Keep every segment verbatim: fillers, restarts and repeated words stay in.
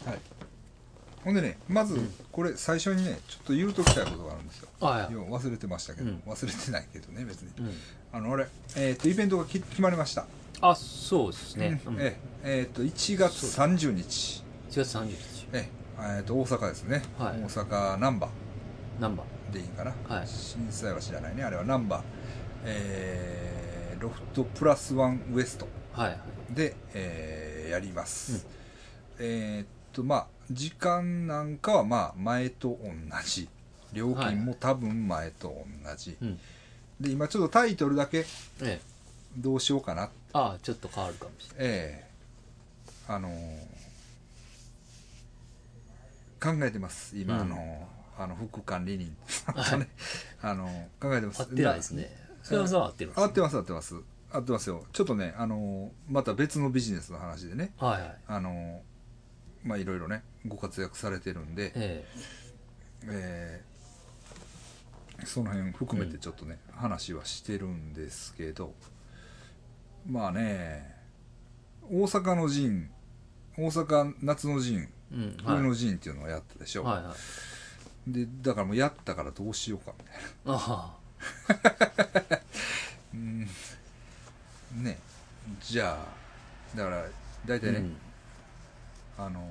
はい。ほんでね、まずこれ最初にねちょっと言うときたいことがあるんですよ。 あ要は忘れてましたけど、 うん忘れてないけどね別に、 うん、 あの俺えっ、とイベントがき決まりました。 あ、そうですね、 うんうん、 えええーといちがつさんじゅうにち、 いちがつさんじゅうにち、 ええーと大阪ですね、 はい、 大阪難波難波でいいかな、 はい、 震災は知らないね、あれは難波、えーロフトプラスワンウエストはいはいで、えーやります、 うん、 えーっとまあ時間なんかはまあ前と同じ、料金も多分前と同じ、 うん、 で今ちょっとタイトルだけええ、 どうしようかな、 ああちょっと変わるかもしれない、 ええあのー考えてます今、 うんあのーあの副管理人さんとね、あのー考えてます。 合ってないですね。それはさ合ってるんですね。 合ってます合ってます合ってますよ。ちょっとね、あのーまた別のビジネスの話でね、 はいはい、 あのーまあいろいろねご活躍されてるんで、 ええーその辺含めてちょっとね、うん、話はしてるんですけど、まあね、大阪の陣、大阪夏の陣、うん、冬の陣っていうのをやったでしょ、はいはい、でだからもうやったからどうしようかみたいな、あうんね、じゃあだから大体ね、うん、あの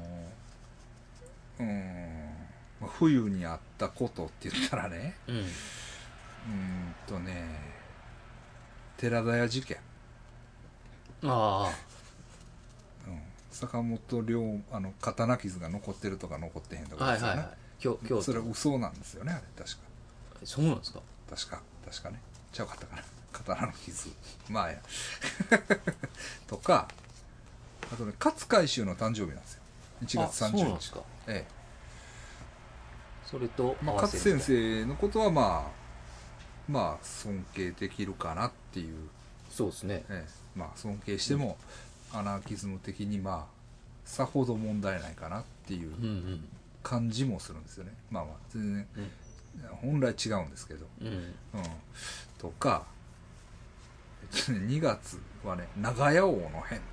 うん冬にあったことって言ったらね、うん、うんとね寺田屋事件、ああ、うん、坂本龍あの刀傷が残ってるとか残ってへんとかですよね、はいはいはい、今日今日それは嘘なんですよね、あれ確か。 そうなんですか。 確か確かね、ちゃうかったかな、刀の傷まあやとか、あとね勝海舟の誕生日なんですよ、いちがつさんじゅうにち。そうなんですか。ええ、 それとまあ、勝先生のことはまあまあ尊敬できるかなっていう。 そうですね、 ええ、まあ尊敬しても、うん、アナーキズム的にまあさほど問題ないかなっていう感じもするんですよね、うんうん、まあまあ全然、うん、本来違うんですけど、うんうん、とか、えっとね、にがつはね長屋王の変って、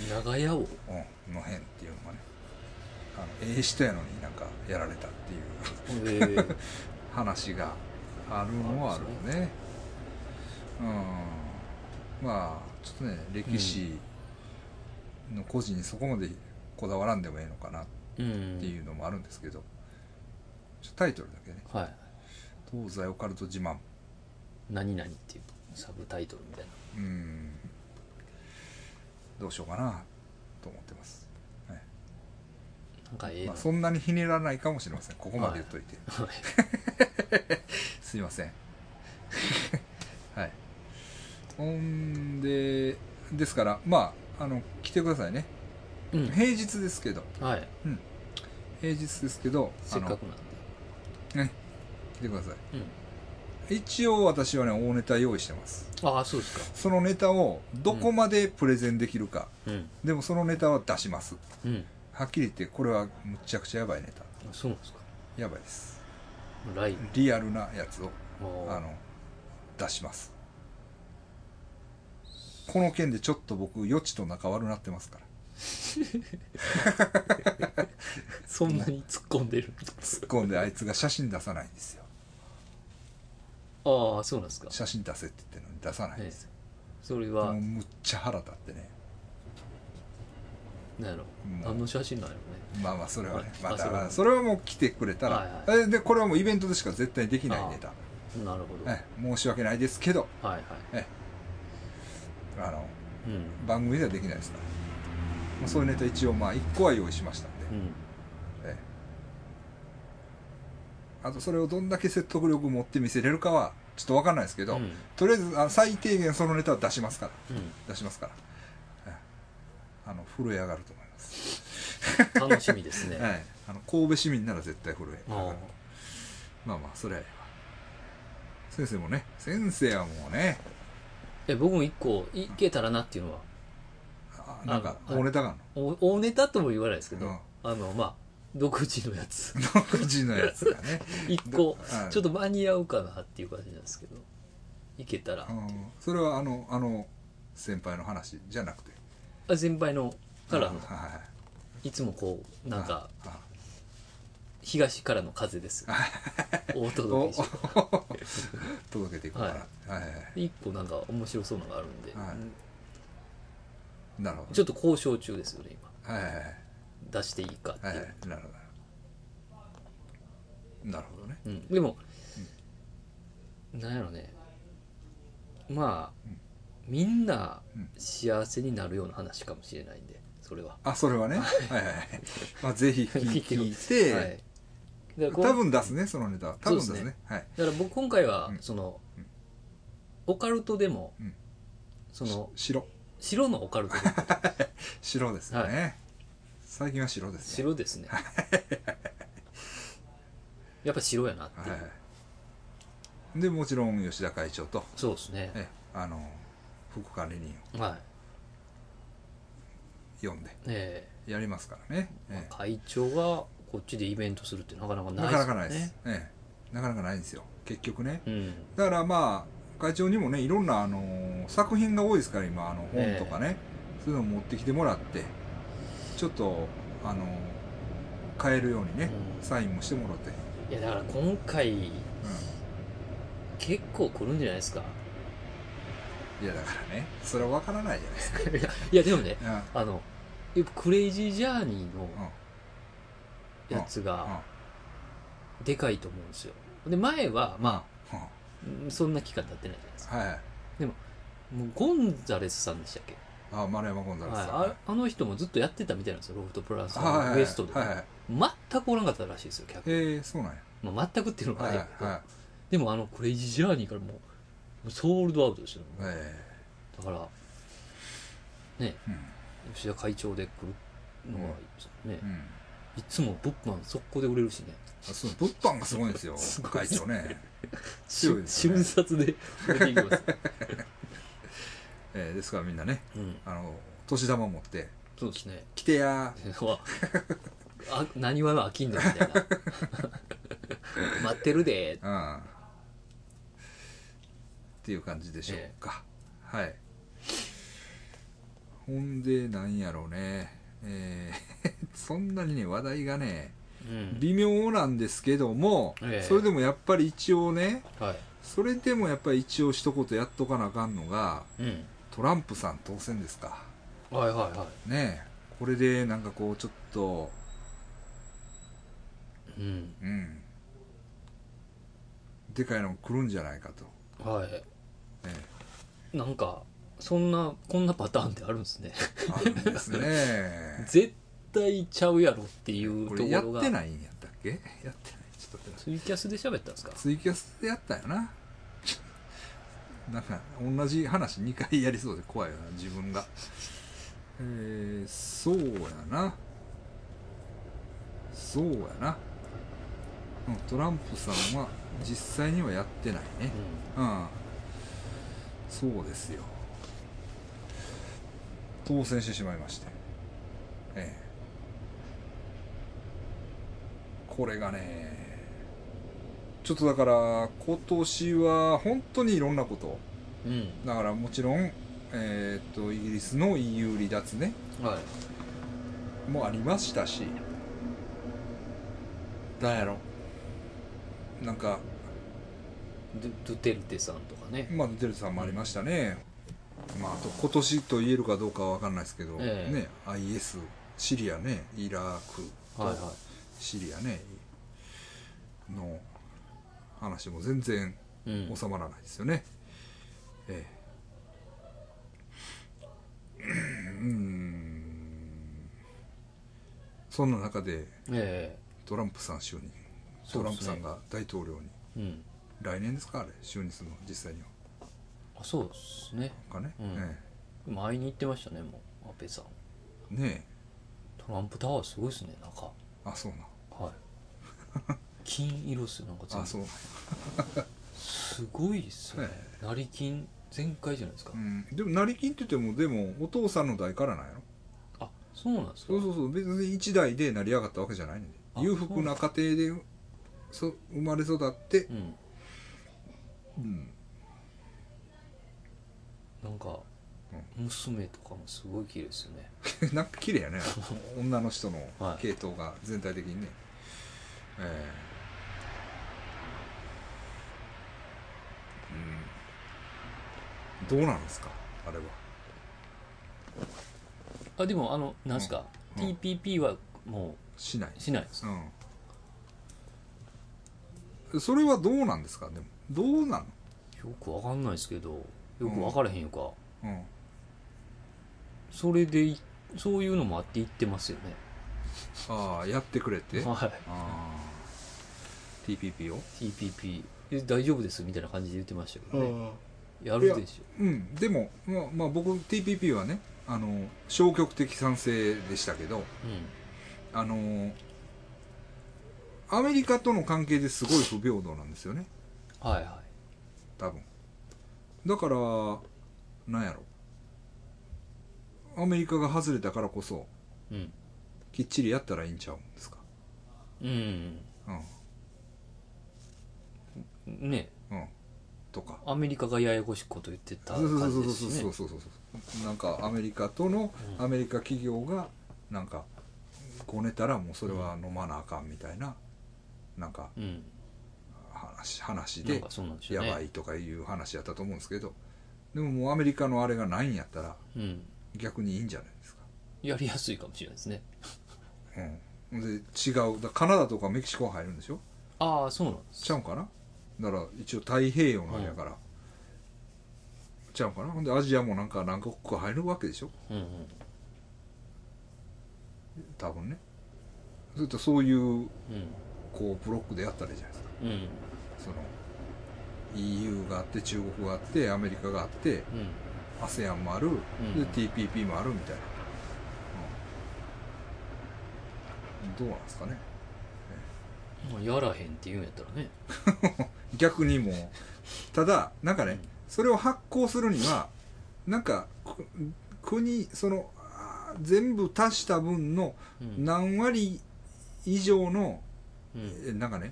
長屋王、 うん、の変っていうのがね、あのええ人やのになんかやられたっていう、えー、話があるのはあるね。うん、まあちょっとね歴史の個人にそこまでこだわらんでもいいのかなっていうのもあるんですけど、ちょタイトルだけね、はい、東西オカルト自慢何々っていうサブタイトルみたいな、うん、 どうしようかなと思ってます、はい、 なんかええの、 まあ、そんなにひねらないかもしれません、ここまで言っといて、はいはい、すいませんはい、ほんでですからまああの来てくださいね、うん、平日ですけど、はい、うん、平日ですけどせっかくなんでね来てください、うん、一応私はね大ネタ用意してます。 ああそうですか。 そのネタをどこまでプレゼンできるか、うん、でもそのネタは出します、うん、はっきり言ってこれはむちゃくちゃやばいネタ。 そうなんですか。 やばいです。 ライブリアルなやつをあの出します。この件でちょっと僕余地と仲悪なってますからそんなに突っ込んでる突っ込んであいつが写真出さないんですよ。 ああそうなんですか。 写真出せって言ってるのに出さないんですよ、 ええ、それはもうむっちゃ腹立ってね。 なんやろ、何の写真なんやろね。 まあまあそれはね、まあ、だからそれはもう来てくれたら、はいはい、でこれはもうイベントでしか絶対できないネタ。 なるほど、 え申し訳ないですけど、はいはい、えあの、うん、番組ではできないですから、まあ、そういうネタ一応まあいっこは用意しましたんで、うん、えあとそれをどんだけ説得力持って見せれるかはちょっと分かんないですけど、うん、とりあえずあの最低限そのネタは出しますから、うん、出しますから、えあの震え上がると思います楽しみですね、 はい、あの神戸市民なら絶対震え上がる。まあまあそれは先生もね、先生はもうね、 え僕も一個いけたらなっていうのは、 あなんか大ネタがあるの、大ネタとも言わないですけど、うん、あのまあ独自のやつ独自のやつがね一個ちょっと間に合うかなっていう感じなんですけど、いけたらっていう、うん、 それはあのあの先輩の話じゃなくて、 あ先輩のからのいつもこうなんかああ東からの風ですお届けしよ届けていこうかな、 はいはいはいはい、 う一個なんか面白そうなのがあるんで、 はい、なるほどちょっと交渉中ですよね今、 はいはいはい、 出していいかっていう、 はいはい、なるほどなるほどね、 うん、でも、うん、なんやろねまあ、うん、みんな幸せになるような話かもしれないんでそれはあそれはねはいはいはいまあぜひ聞いて、はい、多分出すねそのネタ多分出すね、はい、 だから僕今回は、うん、その、うん、オカルトでも、うん、その白白のオカルトで白ですね、はい、最近は白ですね白ですねやっぱ白やなっていう、はい、 でもちろん吉田会長とそうですねえあの副管理人を呼んでやりますからね、 はい、ええ、会長がこっちでイベントするってなかなかないですね。 なかなかないです、ええ、なかなかないんですよ結局ね、 うん、 だからまあ会長にもねいろんなあの作品が多いですから今あの本とかね、えー、そういうのを持ってきてもらってちょっとあの買えるようにね、うん、サインもしてもらって、 いやだから今回、うん、結構来るんじゃないですか。 いやだからねそれは分からないじゃないですかいやでもね、うん、あのクレイジージャーニーのやつがでかいと思うんですよ。で前はまあ、うん、そんな期間経ってないじゃないですか、はい、でももうゴンザレスさんでしたっけ、 あ丸山ゴンザレスさん、 はい、あ, あの人もずっとやってたみたいなんですよロフトプラスのウエストで、はいはいはい、全くおらんかったらしいですよ客。 へえそうなんや、 まあ、全くっていうのがあるけど、 はいはい、 でもあのクレイジージャーニーからもうソールドアウトですよ、えー、だからね、うん、吉田会長で来るのはね、うんうん、いつも物販速攻で売れるしね。 あそう物販がすごいんですよすごい会長ね強いですね瞬殺で売れていきますえー、ですからみんなね、うん、あの年玉持ってそうですね来てやあ何話の飽きんのみたいな待ってるで、うん、 っていう感じでしょうか、えー、はいほんでなんやろうね、えー、そんなにね話題がね、うん、微妙なんですけども、えー、それでもやっぱり一応ね、はい、それでもやっぱり一応一言やっとかなあかんのが、うん、トランプさん当選ですか。 はいはいはいねえこれでなんかこうちょっとうんうんでかいの来るんじゃないかと。 はい、ね、なんかそんなこんなパターンってあるんですねあるんですね絶対ちゃうやろっていうところが。 これやってないんやったっけ。やってないちょっとツイキャスで喋ったんですか。 ツイキャスでやったよななんか同じ話にかいやりそうで怖いよな自分がえー、そうやなそうやな、うん、トランプさんは実際にはやってないね、うん、うん、そうですよ当選してしまいまして、ええ、これがねちょっとだから今年は本当にいろんなこと、うん、だからもちろん、えー、っとイギリスの イーユー 離脱ね、はい、もありましたし、なんやろなんかドゥテルテさんとかね、 まあドゥテルテさんもありましたね、うん、まああと今年と言えるかどうかは分かんないですけど、えー、ね アイエス シリアねイラクとシリアね、はいはい、の話も全然収まらないですよね、うん、ええうんそんな中で、ええ、トランプさん就任、トランプさんが大統領に、うん、来年ですかあれ就任するの実際には。 あそうですねかね、うん、ええ、前に言ってましたねもう安倍さんねえトランプタワーすごいですね中。 あそうなはい金色っすよなんか全部。 あそうすごいっすね、ええ、成金全開じゃないですか、 うん、でも成金って言ってもでもお父さんの代からなんやろ。 あそうなんですか。 そうそうそう別に一代で成り上がったわけじゃないんで裕福な家庭でそ生まれ育って、うん、 うん、なんか娘とかもすごい綺麗ですよねなんか綺麗やね女の人の系統が全体的にね、はい、えー、うん、どうなんですかあれは。 あでもあのなんすか、うん、ティーピーピー はもうしないしないです、 うん、それはどうなんですか。でもどうなのよくわかんないですけど、よく分からへんよか、 うんうん、 それでそういうのもあって言ってますよね。 ああやってくれて、 はい、 あ ティーピーピー をティーピーピー 大丈夫ですみたいな感じで言ってましたけどね。やるでしょ。うんでも、まあ、まあ僕 ティーピーピー はねあの消極的賛成でしたけど、うん、あのアメリカとの関係ですごい不平等なんですよね。 はいはい多分だからなんやろアメリカが外れたからこそ、うん、きっちりやったらいいんちゃうんですか。 うん、うん、ねえ、うん、とかアメリカがややこしいこと言ってた感じですしね。 そうそうそうそうそうなんかアメリカとの、うん、アメリカ企業がなんかこねたらもうそれは飲まなあかんみたいな、うん、なんか、うん、話, 話でやばいとかいう話やったと思うんですけど、でももうアメリカのあれがないんやったら、うん、逆にいいんじゃないですか。 やりやすいかもしれないですね。 うん、で違うだカナダとかメキシコは入るんでしょ。 ああそうなんですちゃうんかな。だから一応太平洋のあれやから、うん、ちゃうかな。ほんでアジアもなんか何カ国か入るわけでしょ、うんうん、多分ね。それとそういう、うん、こうブロックでやったらいいじゃないですか、うん、その イーユー があって中国があってアメリカがあって、うん、アセアン もある、うん、で ティーピーピー もあるみたいな、うん、どうなんですかね、 まあ、やらへんって言うんやったらね逆にもうただなんかね、うん、それを発行するにはなんか国その全部足した分の何割以上の、うん、なんかね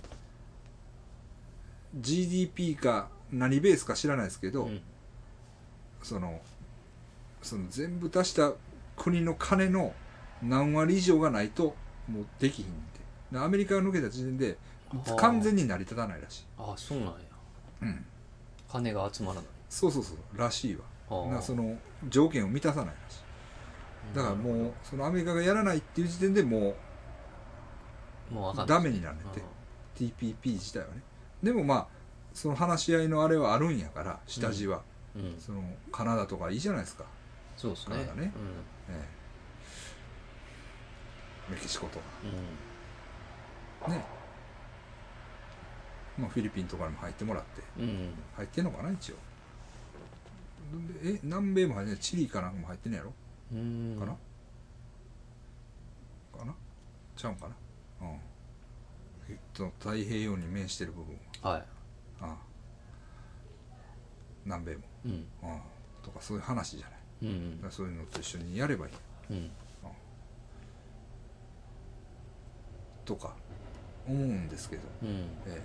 ジーディーピー か何ベースか知らないですけど、うん、そのその全部足した国の金の何割以上がないともうできひんって。アメリカが抜けた時点で完全に成り立たないらしい。 ああそうなんや、うん、金が集まらない。 そうそうそうらしいわ。なその条件を満たさないらしい。だからもうそのアメリカがやらないっていう時点でもうもうダメになるねって ティーピーピー 自体はね。でもまあその話し合いのあれはあるんやから下地は、うんうん、そのカナダとかいいじゃないですか。 そうですね。 カナダね、うん、ええ、メキシコとか、うん、ね、まあ、フィリピンとかにも入ってもらって、うん、入ってんのかな一応。でえ南米も入ってない、チリかなんかも入ってんのやろ、うん、かなかなちゃうんかな、うん、えっと太平洋に面してる部分は、はい、ああ南米も、うん、ああとかそういう話じゃない、うんうん、だそういうのと一緒にやればいい、うんああとか思うんですけど、うんええ、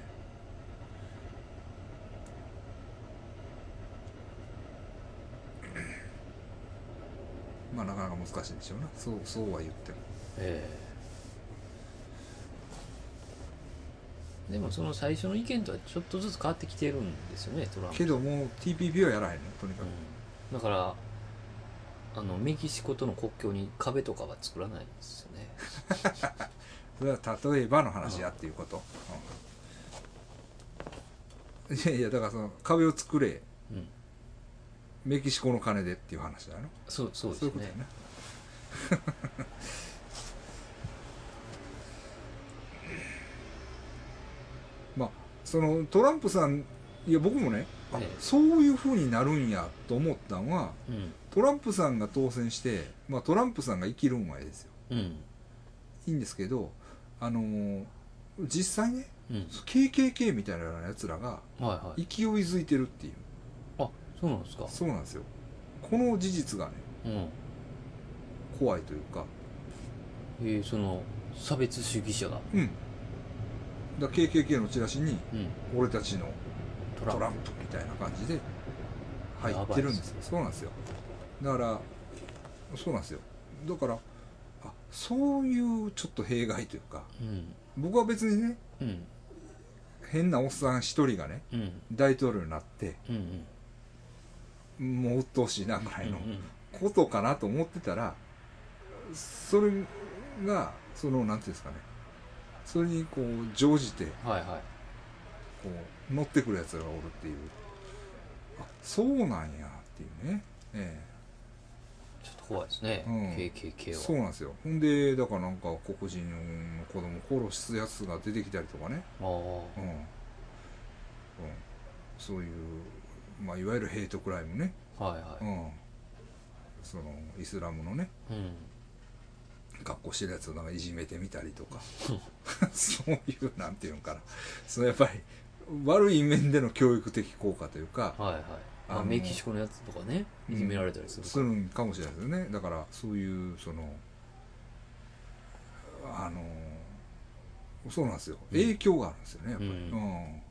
まあなかなか難しいでしょうな。そうそうは言っても、ええ、でもその最初の意見とはちょっとずつ変わってきてるんですよねトランプ。 けどもう ティーピーピー はやらへんのとにかく、 うん、だからあのメキシコとの国境に壁とかは作らないですよねそれは例えばの話やっていうこと、うん、いやいやだからその壁を作れ、うん、メキシコの金でっていう話だよ。 そうそうですね。そういうことやねまあそのトランプさんいや僕もね、ええ、そういう風になるんやと思ったのは、うん、トランプさんが当選して、まあ、トランプさんが生きるんはええですよ、うん、いいんですけどあのー、実際ね、うん、ケーケーケー みたいなやつらが勢いづいてるっていう、 はいはい、あそうなんですか。 そうなんですよ。この事実がね、うん、怖いというか、 えー、その差別主義者が、 うん、だ ケーケーケー のチラシに、うん、俺たちのトランプみたいな感じで入ってるんですよ。そうなんですよ。 だからそうなんですよ。だからあそういうちょっと弊害というか、 うん、 僕は別にね、 うん、 変なおっさん一人がね、 うん、 大統領になって、 うん、 もう鬱陶しいなぐらいのうん、 ことかなと思ってたら、それがそのなんていうんですかね、それにこう乗じてはいはい、 こう乗ってくるやつがおるっていう、あそうなんやっていうね、えちょっと怖いですね、 え、うん、 ケーケーケー は。 そうなんですよ。ほんでだからなんか黒人の子供殺すやつが出てきたりとかね、 ああ、 うんうん、そういう、まあ、いわゆるヘイトクライムね、 はいはい、 うん、そのイスラムのね、 うん、 格好してるやつをなんかいじめてみたりとかそういうなんていうのかな、そのやっぱり悪い面での教育的効果というか、 はいはい、 あのあメキシコのやつとかね、いじめられたりするすから、 るかもしれないですよね。だからそういうそのあのそうなんですよ、 うん、 影響があるんですよねやっぱり、 うんうん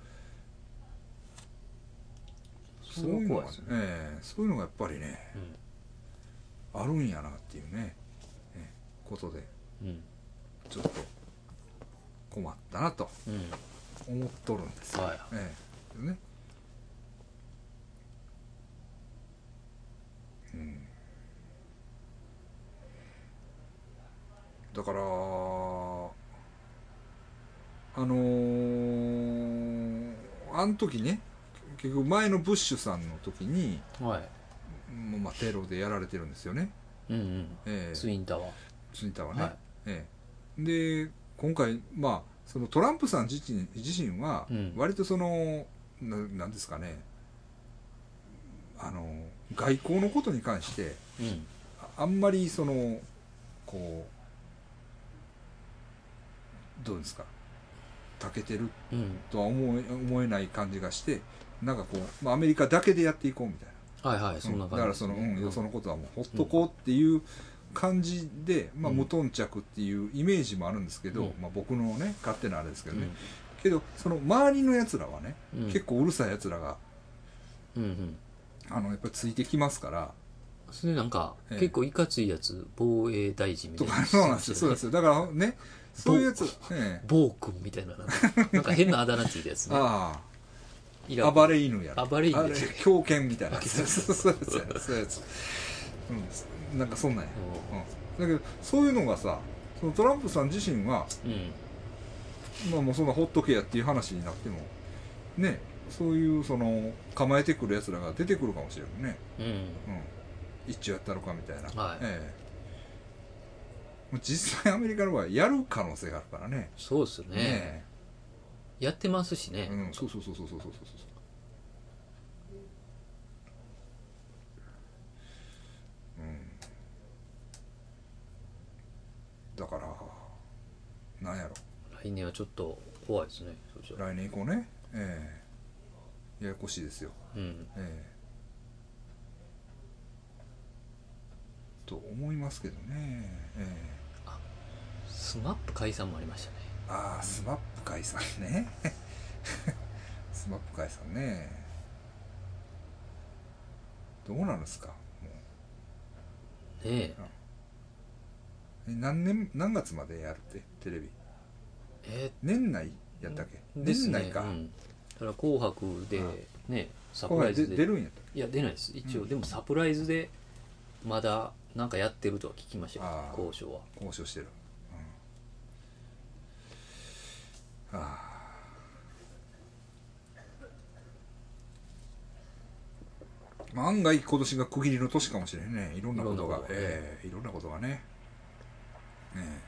それはそういうのが、 怖いですね、 ええそういうのがやっぱりね、 うん、 あるんやなっていうね、ええことでうん、 ちょっと困ったなとうん、 思っとるんですよ、 はい、 ええね、うん、だからあのー、あの時ね、結局前のブッシュさんの時にはい、 もうまあテロでやられてるんですよね、 うんうん、 ええツインタワー、 ツイッターはね、 はい、 ええで今回まあそのトランプさん自身自身はうん割とその、ななんですかね、あの外交のことに関してうん、 あんまりそのこうどうですか、長けてるうん、 とは思え思えない感じがして、なんかこう、まあ、アメリカだけでやっていこうみたいな、 はいはい、そんなうん、だからその、 感じですね、 うん、よそのことはもうほっとこうっていう感じで、まあ、無頓着っていうイメージもあるんですけど、 うんまあ、僕のね勝手なあれですけどね、 うん、 けどその周りのやつらはね、 うん、 結構うるさいやつらがうんうん、 あのやっぱりついてきますから、 それなんか、 ええ結構いかついやつ防衛大臣みたいな、 とか、そうなんですよ、そうなんですよ、だからね、そういうやつ、ええ、 暴君みたいな、なんかなんか変なあだ名ついたやつね、 あイラクあ暴れ犬やる、 暴れ犬あれ狂犬みたいな、 あそうそうそうそういうやつ、そういうやつ、うん、なんかそんなんや、うん、だけどそういうのがさ、そのトランプさん自身は、 うん、 まあ、もうそんなほっとけやっていう話になってもね、そういうその構えてくるやつらが出てくるかもしれないね、 うん、 うん、一丁やったのかみたいな、 はい、 ええ、もう実際アメリカの場合やる可能性があるからね、 そうですよね、 ねやってますしね、 え、うん、そうそうそうそうそうそうそう、うん、だからなんやろ、 来年はちょっと怖いですね、そしたら、 来年以降ね、ええ、ややこしいですよ、 うん、 ええ、と思いますけどね、ええ、 あ、スマップ解散もありましたね、 ああスマップ解散ねスマップ解散ね、どうなんですか、もねえ、 うえ何年何月までやるってテレビ、 え年内やったっけ、 ー、ですね、 年内か、 うん、だから紅白でね、サプこれでライズで、 出るんやったっいや出ないです一応、 うん、 でもサプライズでまだなんかやってるとは聞きましたよ、 あー交渉は。 け、交渉してる、うん、ああまあ案外今年が区切りの年かもしれんね、いろんなことが、 いろんなことがねええいろんなことがね、え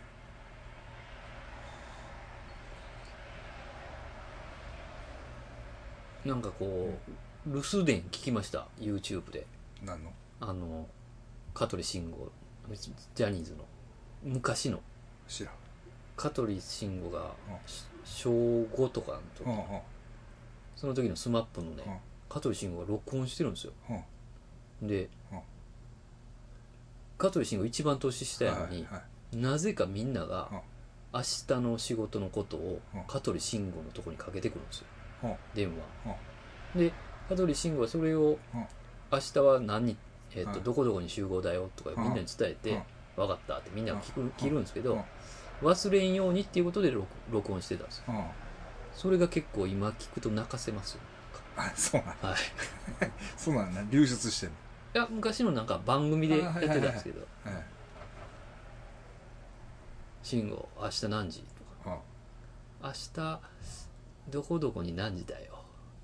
なんかこう留守電聞きました YouTube で、 え何のあの香取慎吾、ジャニーズの昔の知らん、 香取慎吾がうん小ごとかの時、 うんうんその時のスマップのね、 うん香取慎吾が録音してるんですよ。 うんでうん香取慎吾一番年下やのに、 はいはいなぜかみんながうん明日の仕事のことをうん香取慎吾のとこにかけてくるんですよ、 うん電話うんで。香取慎吾はそれをうん明日は何えーとはいどこどこに集合だよとかみんなに伝えて、 うん分かったってみんなが聞く聞くんですけど、 うん忘れんようにっていうことで録録音してたんですよ。 うんそれが結構今聞くと泣かせますよ。 あそうなんはい。 そうなんだ流出してるいや昔のなんか番組でやってたんですけどのはい 「慎吾明日何時?」とかあ 「明日どこどこに何時だよ」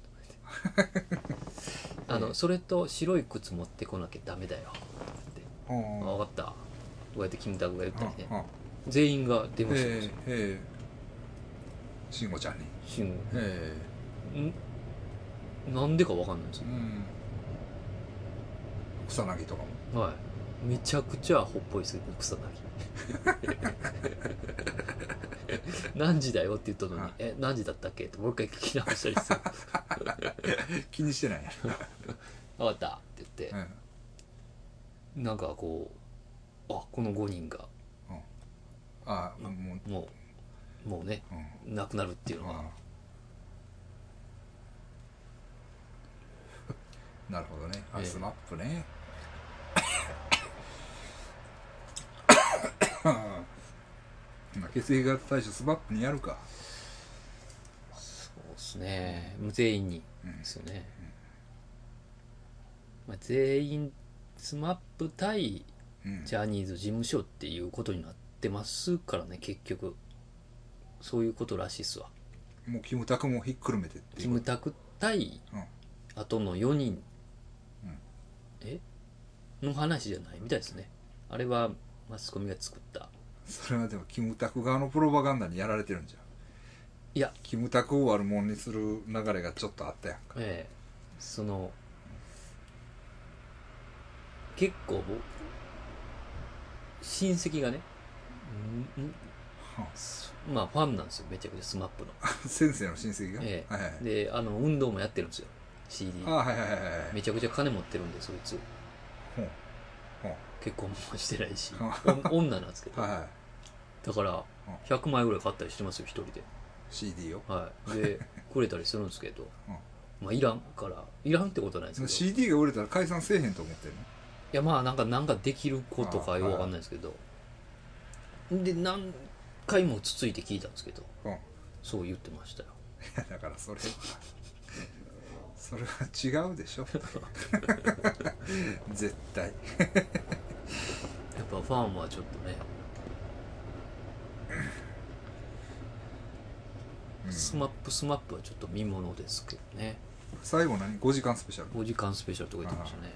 あのそれと白い靴持ってこなきゃダメだよってうん分かったこうやってキムタクが言ったりねうんうん全員が出ましたよええええ慎吾ちゃんに慎吾えんなんでか分かんないですよ、 えうん草薙とかもはいめちゃくちゃアホっぽいですけど草薙何時だよって言ったのにはい 「え何時だったっけ?」ってもう一回聞き直したりする気にしてないや分かったって言って、なんかこうあこのごにんがあもうもうもうねうん亡くなるっていうのは、 あなるほどねあええスマップねまあ血液型対象スマップにやるかそうですねもう全員にうんですよね、まあ、全員スマップ対うんジャニーズ事務所っていうことになってますからね結局そういうことらしいっすわもうキムタクもひっくるめてっていうキムタク対うんあとのよにん、 うんえの話じゃないみたいですねあれはマスコミが作ったそれはでもキムタク側のプロパガンダにやられてるんじゃんいやキムタクを悪者にする流れがちょっとあったやんかええその結構僕親戚がねんんはまあファンなんですよめちゃくちゃスマップの、 あ先生の親戚が、 ええはいはいであの運動もやってるんですよ シーディーあはいはいはいはいめちゃくちゃ金持ってるんでそいつほうほ結婚もしてないしはお女なんですけど、 うはいはいだからひゃくまいぐらい買ったりしてますよ一人で、 シーディー をはい、でくれたりするんですけど、 うんまあいらんからいらんってことはないですけどシーディー が売れたら解散せえへんと思ってるのいやまあなんかなんかできることかあよくわかんないですけど、で何回もつついて聞いたんですけどうんいそう言ってましたよやだからそれそれは違うでしょ絶対やっぱファンはちょっとね、 うんスマップスマップはちょっと見ものですけどね最後何ごじかんスペシャルごじかんスペシャルとか言ってましたね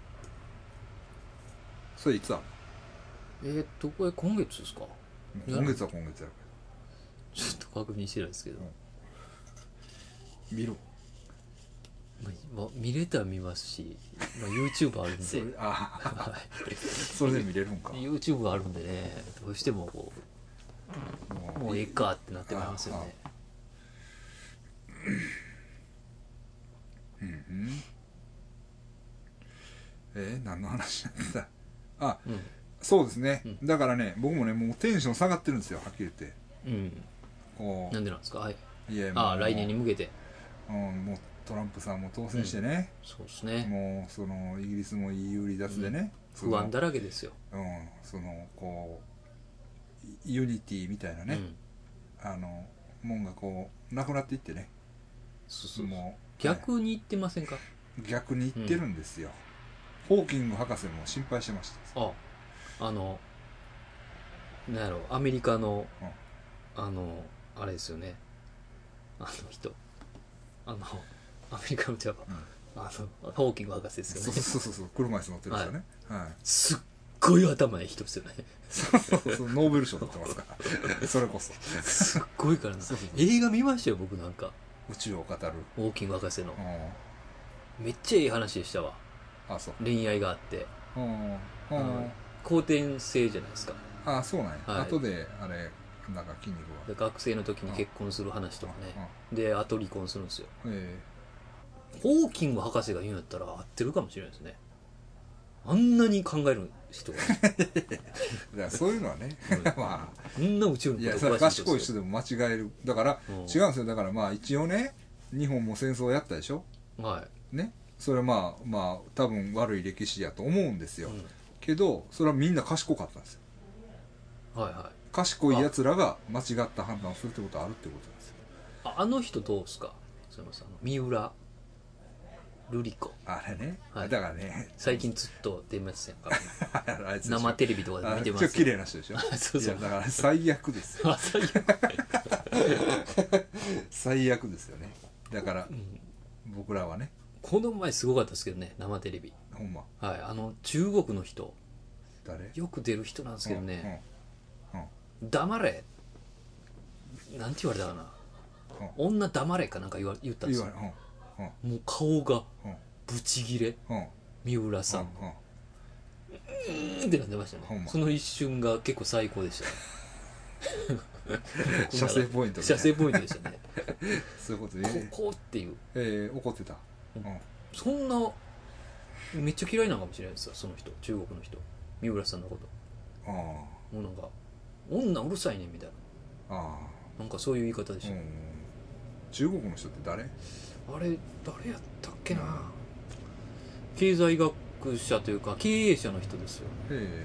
それいつあえーっとこれ今月ですか今月は今月やるちょっと確認してないですけど、 見るまあまあ見れたら見ますし、まあ、YouTube あるんそれであはいそれで見れるんか YouTube があるんでねどうしてもこうもうええかってなってまいりますよねうんうんえー、何の話なんだあうんそうですね、 うんだからね僕もねもうテンション下がってるんですよはっきり言ってうんこなんでなんですかはい、 ういやああ来年に向けてうん、もうトランプさんも当選してね、 そうですねもうそのイギリスも イーユー 離脱でね、その不安だらけですよ、 うんそのこうユニティみたいなね、 うん、 あのもんがこうなくなっていってねそうそうもう逆に言ってませんか、 逆に言ってるんですよ、ホーキング博士も心配してましたああのなんやろアメリカの、 うんあのあれですよねあの人あのアメリカのじゃあ、あのホーキング博士ですよねそうそうそうそう車椅子乗ってるんですよね、はいすっごい頭いい人ですよねそうそうそうノーベル賞取ってますからそれこそすっごいからなそうそう映画見ましたよ僕なんか宇宙を語る、 ホーキング博士のうん、 めっちゃいい話でしたわあそう恋愛があってうんうんうん後天性じゃないですかあそうなんや、 はい後であれなんか筋肉で学生の時に結婚する話とかねであと離婚するんですよはえホーキング博士が言うんやったら合ってるかもしれないですねあんなに考える人がえいやそういうのはねまあこんな宇宙のいやことそれは賢い人人でも間違えるだからうん違うんですよだからまあ一応ね日本も戦争やったでしょはねそれはまあまあ多分悪い歴史やと思うんですよ、 うん、 けどそれはみんな賢かったんですよ。 はいはい。 賢いやつらが間違った判断をするってことはあるってことなんですよ。 ああの人どうですか、すみません、あの三浦瑠璃子、 あれね、 はい、 だからね最近ずっと出ますやんかあいつ生テレビとかで見てますよ。 ちょっと綺麗な人でしょそうそう、 いやだから最悪ですよあ最悪最悪ですよね。だから、 うん、 僕らはね、 この前すごかったですけどね、生テレビ。 ほんまはい、あの中国の人、 誰よく出る人なんですけどね、 うんうん黙れなんて言われたかな、うん、女黙れかなんか言わ言ったんですよ、うんうん、もう顔がブチギレ、うん、三浦さん、うんうん、うーんってなってましたね、ま、その一瞬が結構最高でした射精ポイント射精ポイントでしたねそういうことね、 ここっていう、 えー、怒ってた、うん、 そんなめっちゃ嫌いなのかもしれないですよ、その人、中国の人、三浦さんのこと。ああ、もうなんか女うるさいねみたいな、ああ、なんかそういう言い方でした、うん、 中国の人って誰？ あれ誰やったっけな、うん、経済学者というか経営者の人ですよ。へ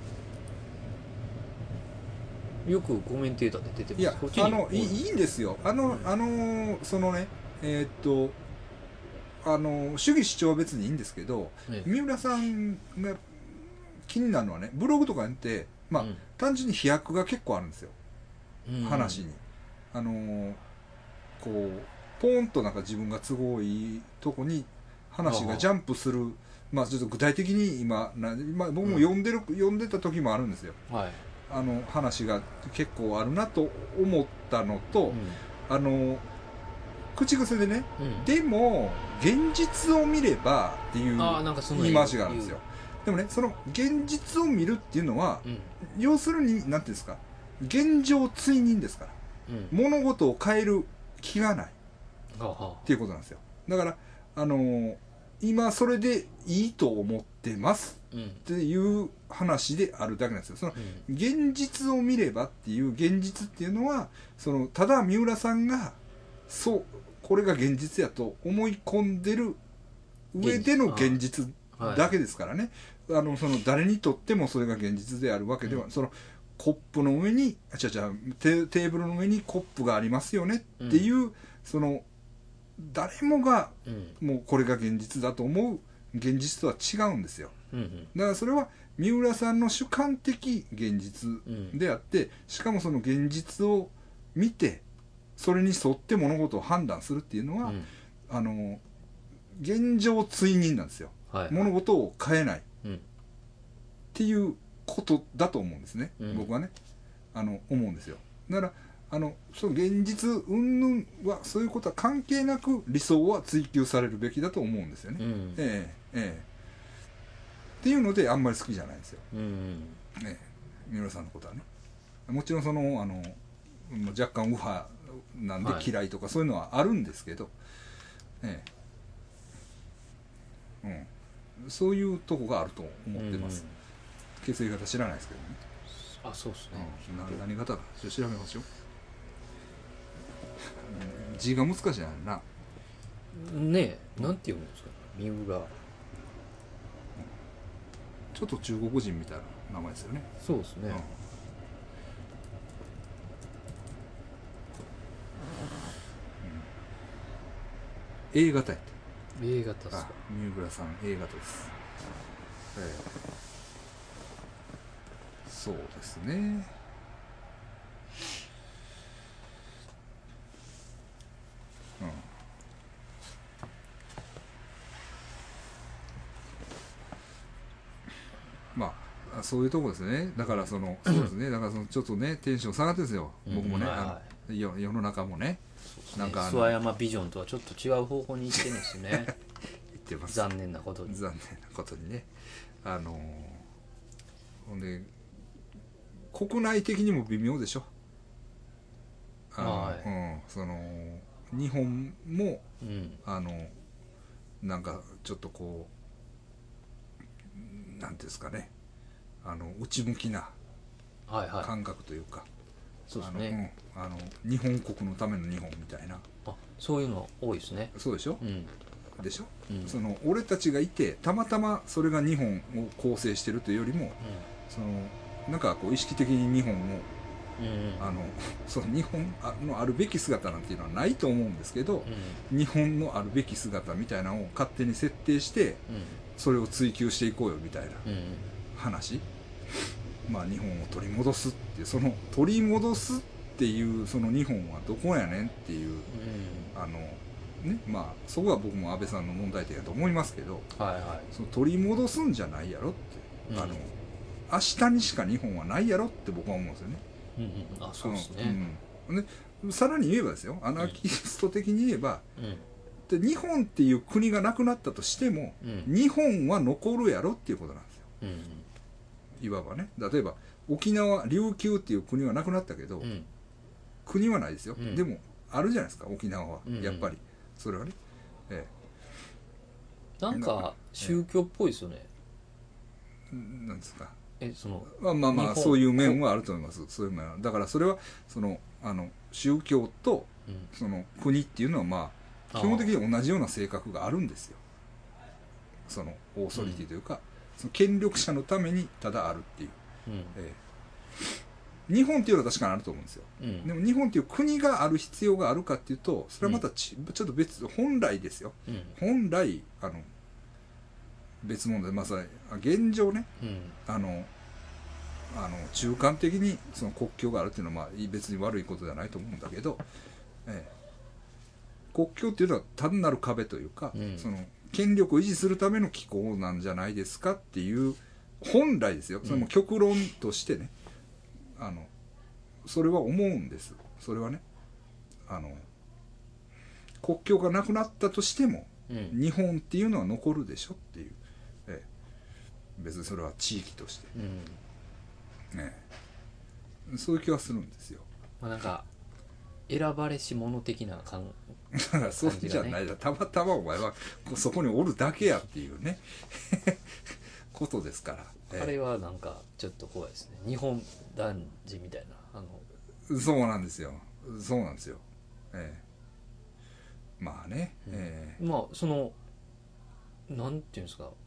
え、よくコメンテーターで出てます。いや、こっちにあのいいいんですよ、あの、うん、あのそのね、えー、っとあの主義主張は別にいいんですけど、ええ、三浦さんが気になるのはね、ブログとかやって、まあ、うん、単純に飛躍が結構あるんですよ、うん、話に。あのー、こうポーンとなんか自分が都合いいとこに話がジャンプする、まあちょっと具体的に今な、まあ、僕も読んでる、うん、読んでた時もあるんですよ、はい、あの話が結構あるなと思ったのと、うん、あの口癖でね、うん、でも現実を見ればっていう言い回しがあるんですよ。でもね、その現実を見るっていうのは、うん、要するに何ていうんですか、現状追認ですから、うん、物事を変える気がないっていうことなんですよ。だからあのー、今それでいいと思ってますっていう話であるだけなんですよ。その現実を見ればっていう現実っていうのは、そのただ三浦さんがそうこれが現実やと思い込んでる上での現実だけですからね。あのその誰にとってもそれが現実であるわけでは、うん、そのコップの上にあちゃちゃ テ, テーブルの上にコップがありますよねっていう、うん、その誰もがもうこれが現実だと思う現実とは違うんですよ、うんうん、だからそれは三浦さんの主観的現実であって、うん、しかもその現実を見てそれに沿って物事を判断するっていうのは、うん、あの現状追認なんですよ、はいはい、物事を変えない、うん、っていうことだと思うんですね、うん、僕はねあの思うんですよ。だからあのその現実云々はそういうことは関係なく理想は追求されるべきだと思うんですよね、うん、ええええっていうのであんまり好きじゃないんですよ、うん、ええ、三浦さんのことはね。もちろんそのあの若干右派なんで嫌いとかそういうのはあるんですけど、はい、ええ、うん、そういうとこがあると思ってます、うん、血液型知らないですけどね。 あ、そうですね、 うん、な何型かちょっと調べましょう。字が難しいなねえ、なんて読むんですか、三浦、 ちょっと中国人みたいな名前ですよね。 そうですね、 うん、A 型やった。 A 型ですか。 三浦さん A 型です、えー、そうですね。まあそういうとこですね。だからそのそうですね。だからそのちょっとねテンション下がってるんですよ。僕もね、うん、はいはい、あの世世の中もね。 なんか諏訪山ビジョンとはちょっと違う方向に行ってるんですよね。言ってます。残念なことに。 残念なことにね。あのほんで国内的にも微妙でしょ。あの、はい、うん、その日本も、うん、あのなんかちょっとこうなんていうんですかね、あの内向きな感覚というか、はいはい、 そうですね、 あの、うん、あの日本国のための日本みたいな、 あ、そういうの多いですね。 そうでしょ、うん、 でしょ、 うん、 その俺たちがいてたまたまそれが日本を構成してるというよりも、 うん、 そのなんかこう意識的に日本を、 うん、 あのその日本のあるべき姿なんていうのはないと思うんですけど、 うん、 日本のあるべき姿みたいなのを勝手に設定してそれを追求していこうよみたいなうん、うん、 話、まあ日本を取り戻すっていうその取り戻すっていうその日本はどこやねんっていう、 うん、 あのね、まあそこは僕も安倍さんの問題点だと思いますけど、 はいはい、 その取り戻すんじゃないやろって、 うん、 あの明日にしか日本はないやろって僕は思うんですよね。 うんうん、あ、そうですね、 うん、でさらに言えばですよ、アナキスト的に言えば、 うん、 で日本っていう国がなくなったとしても、 うん、 日本は残るやろっていうことなんですよ、 うん、 いわばね。例えば沖縄琉球っていう国はなくなったけど、 うん、 国はないですよ、 うん、 でもあるじゃないですか沖縄は、 うん、 やっぱりそれはね、ええなんか宗教っぽいですよね、 え、なんですか、 えそのまあまあまあそういう面はあると思います。そういう面はだからそれはそのあの宗教とその国っていうのはまあ基本的に同じような性格があるんですよ。そのオーソリティというか、うん、その権力者のためにただあるっていう、うん、えー、日本っていうのは確かにあると思うんですよ、うん、でも日本っていう国がある必要があるかっていうとそれはまたち、うん、ちょっと別、本来ですよ、うん、本来あの別物で、まあ、それ現状ね、うん、あのあの中間的にその国境があるっていうのはまあ別に悪いことではないと思うんだけど、ええ、国境っていうのは単なる壁というか、うん、その権力を維持するための機構なんじゃないですかっていう本来ですよ、それも極論としてね、あのそれは思うんです。それはね、あの国境がなくなったとしても、うん、日本っていうのは残るでしょっていう、ええ、別にそれは地域として、うんね、そういう気はするんですよ。 まあ、なんか選ばれし者的な感だからそうじゃない、ね、たまたまお前はそこにおるだけやっていうねことですから、 あれはなんかちょっと怖いですね、日本男児みたいな、あのそうなんですよ、そうなんですよ、ええ、まあね、うん、ええ、まあそのなんていうんですか、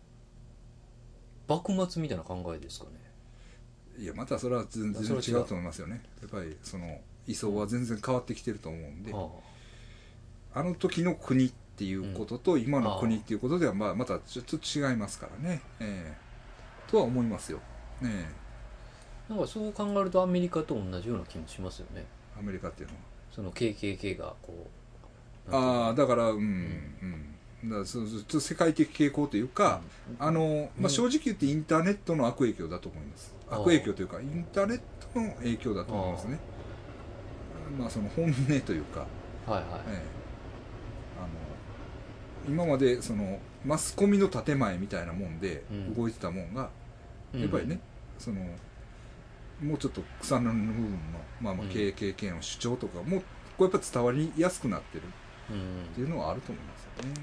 幕末みたいな考えですかね。 いやまたそれは全然違うと思いますよね。やっぱりその位相は全然変わってきてると思うんで、うん、あの時の国っていうことと今の国っていうことではまあまたちょっと違いますからね、えー、とは思いますよ、ね、 なんかそう考えるとアメリカと同じような気もしますよね。 アメリカっていうのはその ケーケーケー がこうああだからうん、うんうん、だからそうちょっと世界的傾向というか、うん、あのまあ、正直言ってインターネットの悪影響だと思います。悪影響というかインターネットの影響だと思いますね。まあその本音というか、 はいはい、 ええ、あの今までそのマスコミの建前みたいなもんで動いてたもんが、うん、やっぱりね、そのもうちょっと草の部分の、まあ、まあ経営権の主張とかもこうやっぱ伝わりやすくなってるっていうのはあると思いますよね。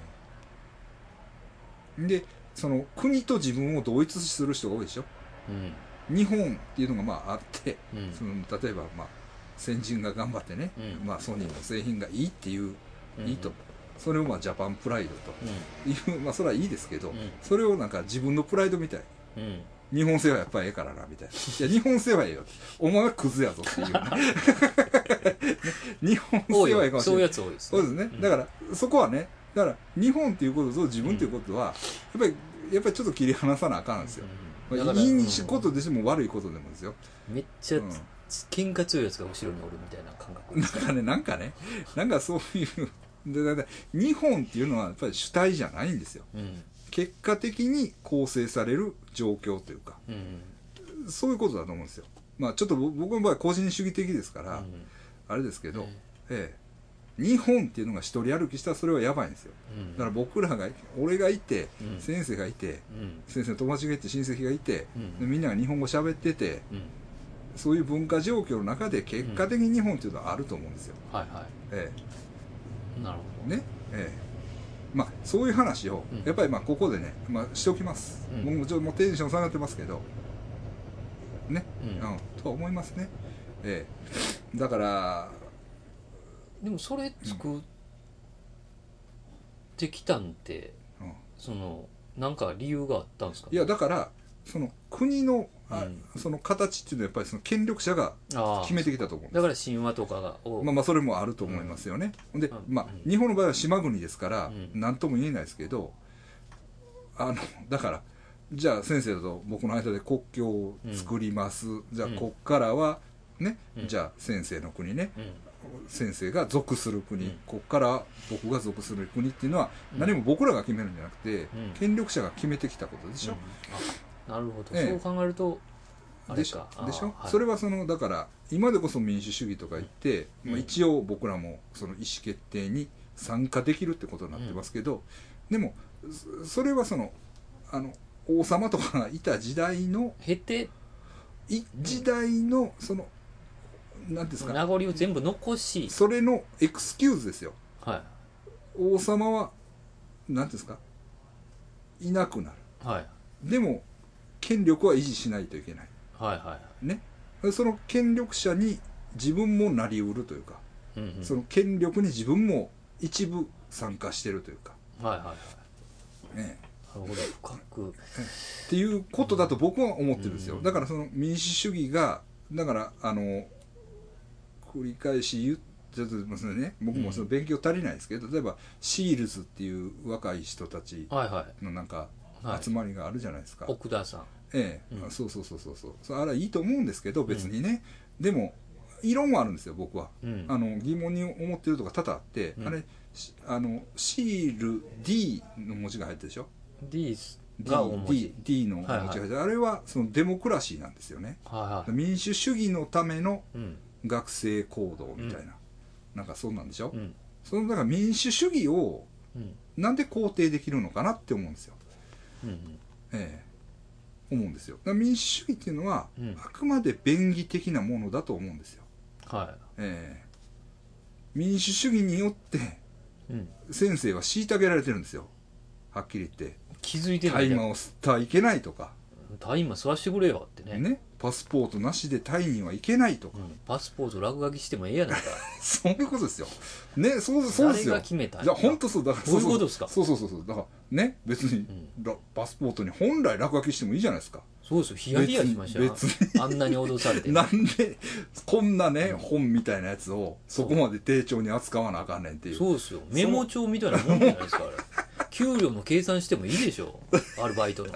ええ、でその国と自分を同一視する人が多いでしょ、うん、日本っていうのがまああって、うん、その例えばまあ先人が頑張ってね、うん、まあ、ソニーの製品がいいっていう、うん、いいとそれをまあジャパンプライドという、うん、まあそれはいいですけど、うん、それをなんか自分のプライドみたい、うん、日本製はやっぱりええからなみたいな、いや日本製はええよお前はクズやぞっていう、ね、日本製はええかもしれない、 そういうやつ多いです、 ね、そうですね、だからそこはね、だから日本っていうことと自分っていうことは、やっぱりやっぱりちょっと切り離さなあかんんですよ、うん、まあ、いいことでしても悪いことでもですよ。 めっちゃ、うん、喧嘩強いやつが後ろにおるみたいな感覚ですかね。なんかね、なんかそういうでで日本っていうのはやっぱり主体じゃないんですよ、うん、結果的に構成される状況というか、うん、そういうことだと思うんですよ。まあちょっと僕の場合は個人主義的ですから、うん、あれですけど、ええ、日本っていうのが一人歩きしたらそれはやばいんですよ、うん、だから僕らが俺がいて、うん、先生がいて、うん、先生の友達がいて親戚がいて、うん、みんなが日本語喋ってて、うん、そういう文化状況の中で結果的に日本っていうのはあると思うんですよ、 うん、はいはい、 ええ、なるほどね、ええ、まあそういう話をやっぱりまあここでね、まあ、しておきます、うん、僕もちょっともうテンション下がってますけどね、うんうん、とは思いますね、ええ、だからでもそれつく、うん、 ってきたんって、 うん、 そのなんか理由があったんですか、ね、 いやだからその国の、うん、その形っていうのはやっぱりその権力者が決めてきたと思うんです。 だから神話とかがまあまあそれもあると思いますよね、うん、で、まあ、うん、日本の場合は島国ですから何とも言えないですけど、あのだからじゃあ先生と僕の間で国境を作ります、うん、じゃあこっからはね、うん、じゃあ先生の国ね、うん、先生が属する国、うん、こっから僕が属する国っていうのは何も僕らが決めるんじゃなくて、うん、権力者が決めてきたことでしょ、 うん、なるほど、ええ、そう考えるとあれかでしょ、でしょ、はい、それはそのだから今でこそ民主主義とか言って、うん、まあ、一応僕らもその意思決定に参加できるってことになってますけど、うん、でもそれはそのあの王様とかがいた時代の経て時代のその何ですか名残を全部残しそれのエクスキューズですよ、 はい、 王様は何ですかいなくなる、 はい、 でも権力は維持しないといけない、 はいはいね、その権力者に自分もなりうるというか、うんうん、その権力に自分も一部参加してるというか、 はいはいはいね、なるほど深くっていうことだと僕は思ってるんですよ、うん、だからその民主主義がだからあの繰り返し言ってますね、僕もその勉強足りないですけど、例えばシールズっていう若い人たちのなんか集まりがあるじゃないですか、 はいはい、奥田さん、 ええ、うん、そうそうそうそうそう、あれはいいと思うんですけど別にね、うん、でも異論はあるんですよ僕は、うん、あの疑問に思ってるとか多々あって、うん、あれあのシール D の文字が入ってるでしょ、 D が大文字 D, D の文字が入ってる、はいはい、あれはそのデモクラシーなんですよね、はいはい、民主主義のための学生行動みたいな、うん、なんかそうなんでしょ、うん、そのだから民主主義をなんで肯定できるのかなって思うんですよ、うんうん、ええ思うんですよ。だから民主主義っていうのは、うん、あくまで便宜的なものだと思うんですよ、はい、えー、民主主義によって、うん、先生は虐げられてるんですよ、はっきり言って。 気づいてない。 大麻を吸ってはいけないとか、 大麻吸わしてくれよってね。 ね、パスポートなしでタイにはいけないとか、うん、 パスポート落書きしてもええやないかそういうことですよね、そうそうですよ。 誰が決めたんや。 じゃあ本当そうだから、 そういうことですか。 そうそうそうそう、だからね、別に、うん、パスポートに本来落書きしてもいいじゃないですか。 そうですよ、ヒヤヒヤしましたよ、別にあんなに脅されてなんでこんなね、うん、本みたいなやつをそこまで丁重に扱わなあかんねんっていう。 そうですよ、メモ帳みたいなもんじゃないですかあれ給料の計算してもいいでしょアルバイトの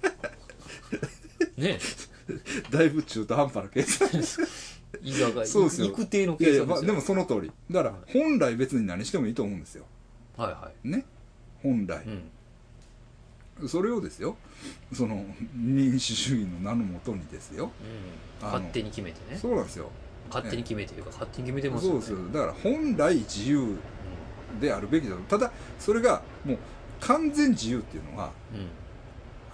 ねだいぶ中途半端な計算いやがそうですよ、育定の計算ですよ。いやいや、まあ、 でもその通りだから、本来別に何してもいいと思うんですよ、 はいはいね、本来、うん、それをですよ、その民主主義の名のもとにですよ、 うん、勝手に決めてね。 そうなんですよ、 勝手に決めてというか、勝手に決めてますよね。 そうですよ、だから本来自由であるべきだと。ただそれがもう完全自由っていうのは、うん、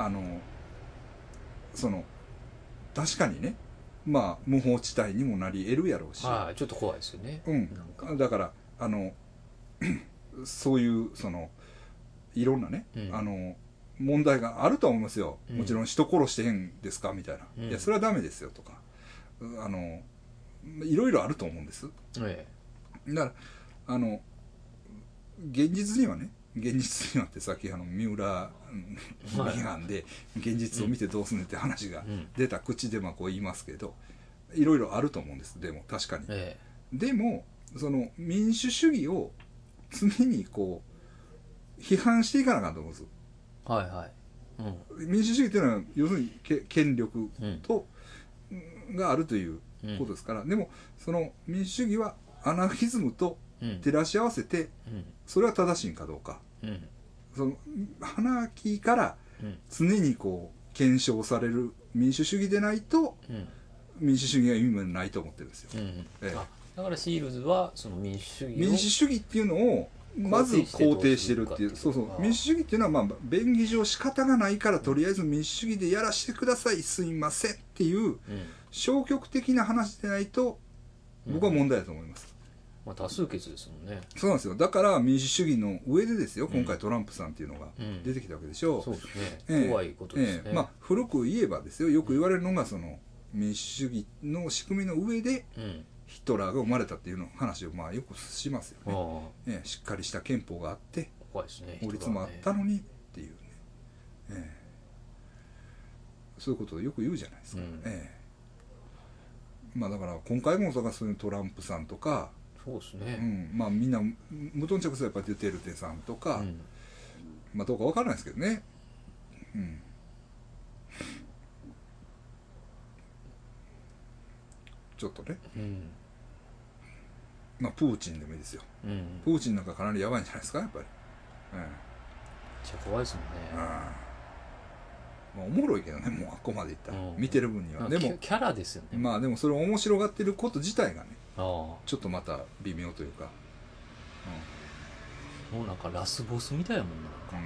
あのその確かにね、まあ無法地帯にもなり得るやろうし、 はい、ちょっと怖いですよね、 うん、なんかだからあのそういうそのいろんなね、うん、あの問題があるとは思いますよ、うん、もちろん人殺してへんですかみたいな、うん、いやそれはダメですよとか、あのいろいろあると思うんです、ええ、だからあの現実にはね、現実にはってさっきあの三浦批判で現実を見てどうすんねんって話が出た口でまあこう言いますけど、いろいろあると思うんです。でも確かに、ええ、でもその民主主義を常にこう批判していかなあかんと思うんです。 はいはい、 うん、民主主義っていうのは要するに権力と、うん、があるということですから、うん、でもその民主主義はアナーキズムと照らし合わせて、うん、それは正しいんかどうか、うん、そのアナーキーから常にこう検証される民主主義でないと、うん、民主主義は意味もないと思ってるんですよ、うんええ、 あだからシールズはその民主主義を民主主義っていうのをまず肯定してるっていう、そうそう民主主義っていうのはまあ便宜上仕方がないからとりあえず民主主義でやらせてくださいすいませんっていう消極的な話でないと僕は問題だと思います、 まあ、多数決ですもんね。 そうなんですよ。だから民主主義の上でですよ、今回トランプさんっていうのが出てきたわけでしょう、うんうん、 そうですね、えー、怖いことですね、 えーまあ、古く言えばですよ、よく言われるのがその民主主義の仕組みの上でヒトラーが生まれたっていうの話をまあよくしますよね、えー、しっかりした憲法があって怖いですね。 法律もあったのにっていうね、ええ、そういうことをよく言うじゃないですか、うん、ええ、まあだから今回もそういうトランプさんとか、 そうですね、 うん、まあみんな無頓着さやっぱりデュテルテさんとか、うん、まあどうかわからないですけどね、うん、ちょっとね、うん、まあプーチンでもいいですよ、うん、プーチンなんかかなりやばいんじゃないですかやっぱり、うん、めっちゃ怖いですもんね、うん、 まあ、おもろいけどね、もうあっこまでいったら、うん、見てる分にはでもキャラですよね。 まあでもそれを面白がってること自体がね、あちょっとまた微妙というか、 うん、もうなんかラスボスみたいなもんな、なんか、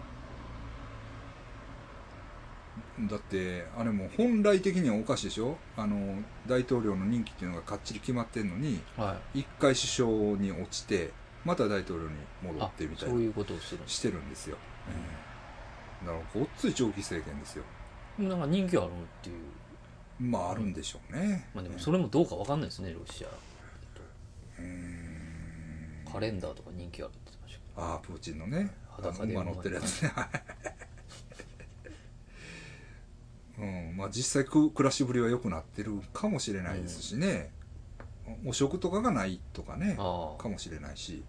うん、だってあれも本来的にはおかしいでしょ、あの大統領の任期っていうのがかっちり決まってんのに、はい、一回首相に落ちてまた大統領に戻ってみたいな、 そういうことをするしてるんですよ、うん、だからごっつい長期政権ですよ。 なんか人気あるっていう、 まああるんでしょうね、 まあ、でもそれもどうか分かんないですね、ロシア、うーん、カレンダーとか人気あるって言ってましたけど、 ああプーチンのね、裸で馬乗ってるやつねうん、まあ実際暮らしぶりは良くなってるかもしれないですしね、うん、汚職とかがないとかねかもしれないし、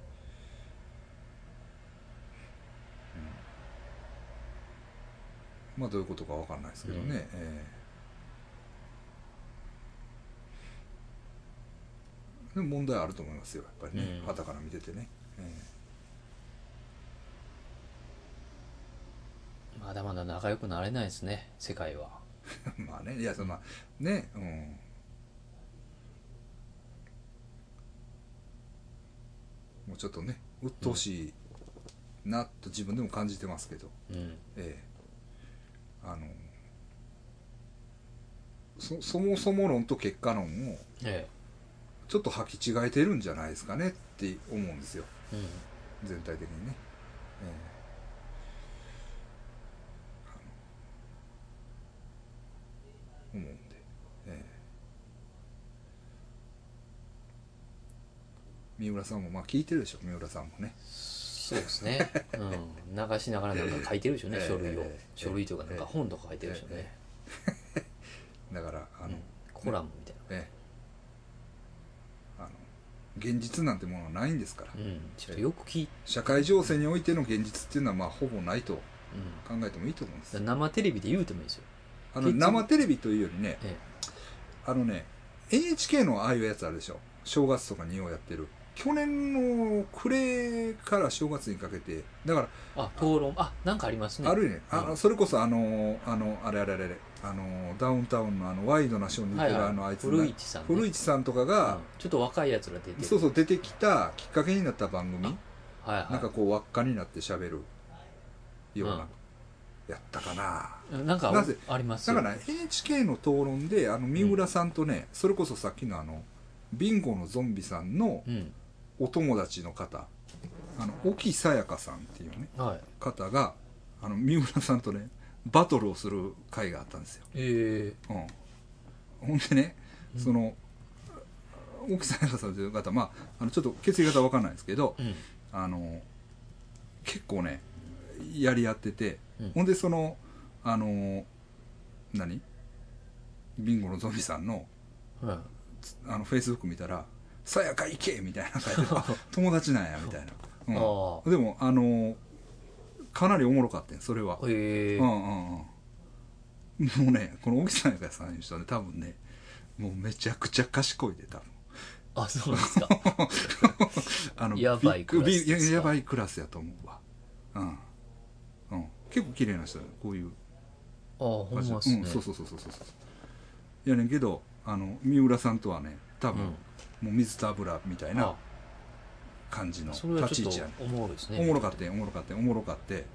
うん、まあどういうことか分かんないですけどね、うん、えー、でも問題あると思いますよやっぱりね、うん、傍から見ててね、えー、まだまだ仲良くなれないですね世界はまあね、いやそのね、うん、もうちょっとね鬱陶しいなと自分でも感じてますけど、うん、ええ、あの そ, そもそも論と結果論をちょっと履き違えてるんじゃないですかねって思うんですよ、うん、全体的にね、ええ、思うんで、ええ、三浦さんもまあ聞いてるでしょ、三浦さんもね。 そうですね、うん、流しながらなんか書いてるでしょうね、えー、書類を、えー、書類とかなんか本とか書いてるでしょうね、 えー、だからあの、うん、 コラムみたいな、 えー、あの現実なんてものはないんですから、うん、 ちょっとよく聞い社会情勢においての現実っていうのはまあほぼないと考えてもいいと思うんです、 うん、生テレビで言うてもいいですよ。 あの生テレビというよりね、えー、あのね エヌエイチケー のああいうやつあるでしょ、正月とかにようやってる、去年の暮れから正月にかけて、だからあ討論、あなんかありますね、 あるね、あ、うん、それこそあのあのあれあれあれあのダウンタウンのあのワイドなショーに出てる、はいはい、あのあいつ古市さん、ね、 古市さんとかが、うん、 ちょっと若いやつら出てる、 そうそう出てきたきっかけになった番組、はいはい、なんかこう輪っかになって喋るような、うん、やったかな、 なんかありますよ。 だから エヌエイチケー の討論であの三浦さんとね、うん、それこそさっきのあのビンゴのゾンビさんの、うんお友達の方、あの沖さやかさんっていうね、はい、方があの三浦さんとねバトルをする会があったんですよ、えーうん、ほんでね、うん、その沖さやかさんという方、まあ、あのちょっと血液型は分かんないですけど、うん、あの結構ねやり合ってて、うん、ほんでそのあの何ビンゴのゾンビさんの、はい、あのフェイスブック見たらさやか行けみたいな書いて友達なんやみたいな、うん、でもあのかなりおもろかったんそれは、へえ、うんうんうん、もうねこの沖さやかさんいう人ね多分ねもうめちゃくちゃ賢いで多分、 あそうですかあのやばいクラスですか、 やばいクラスやと思うわ、うんうん、結構綺麗な人だよこういう、 ああほんまっすね、 うん、そうそうそうそうそうやねんけどあの三浦さんとはね多分、うんもう水と油みたいな感じの立ち位置やね。 おもろいですね。 おもろかっておもろかっておもろかって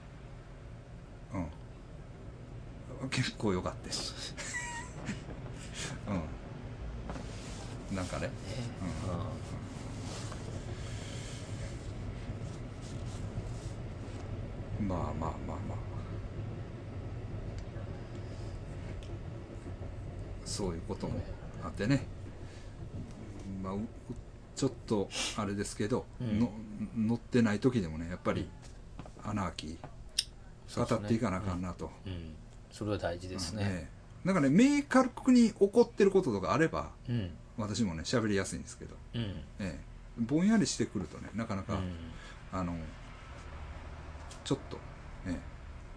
うん結構よかったうんなんかね、うん、まあまあまあまあそういうこともあってね、まあ、ちょっとあれですけど、うん、の乗ってない時でもねやっぱりアナーキー語っていかなあかんなと、 うんうん、それは大事ですね、 うん、ねなんかね明確に起こってることとかあれば、 うん、 私もね喋りやすいんですけど、 うんええ、ぼんやりしてくるとねなかなか、 うん、 あのちょっと、ええ、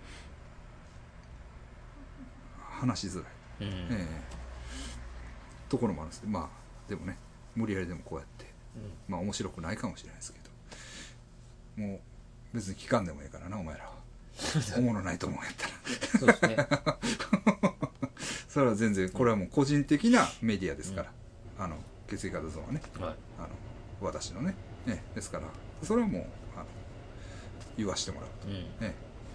話しづらい、 うんええ、ところもあるんですけど、まあでもね無理やりでもこうやって、 うん、 まあ面白くないかもしれないですけど、もう別に聞かんでもいいからなお前らはおもろないと思うんやったらそうですねそれは全然これはもう個人的なメディアですから、うん、あの血液型ゾーンはね、はい、あの私のね、ねですからそれはもうあの言わしてもらうと、うんね、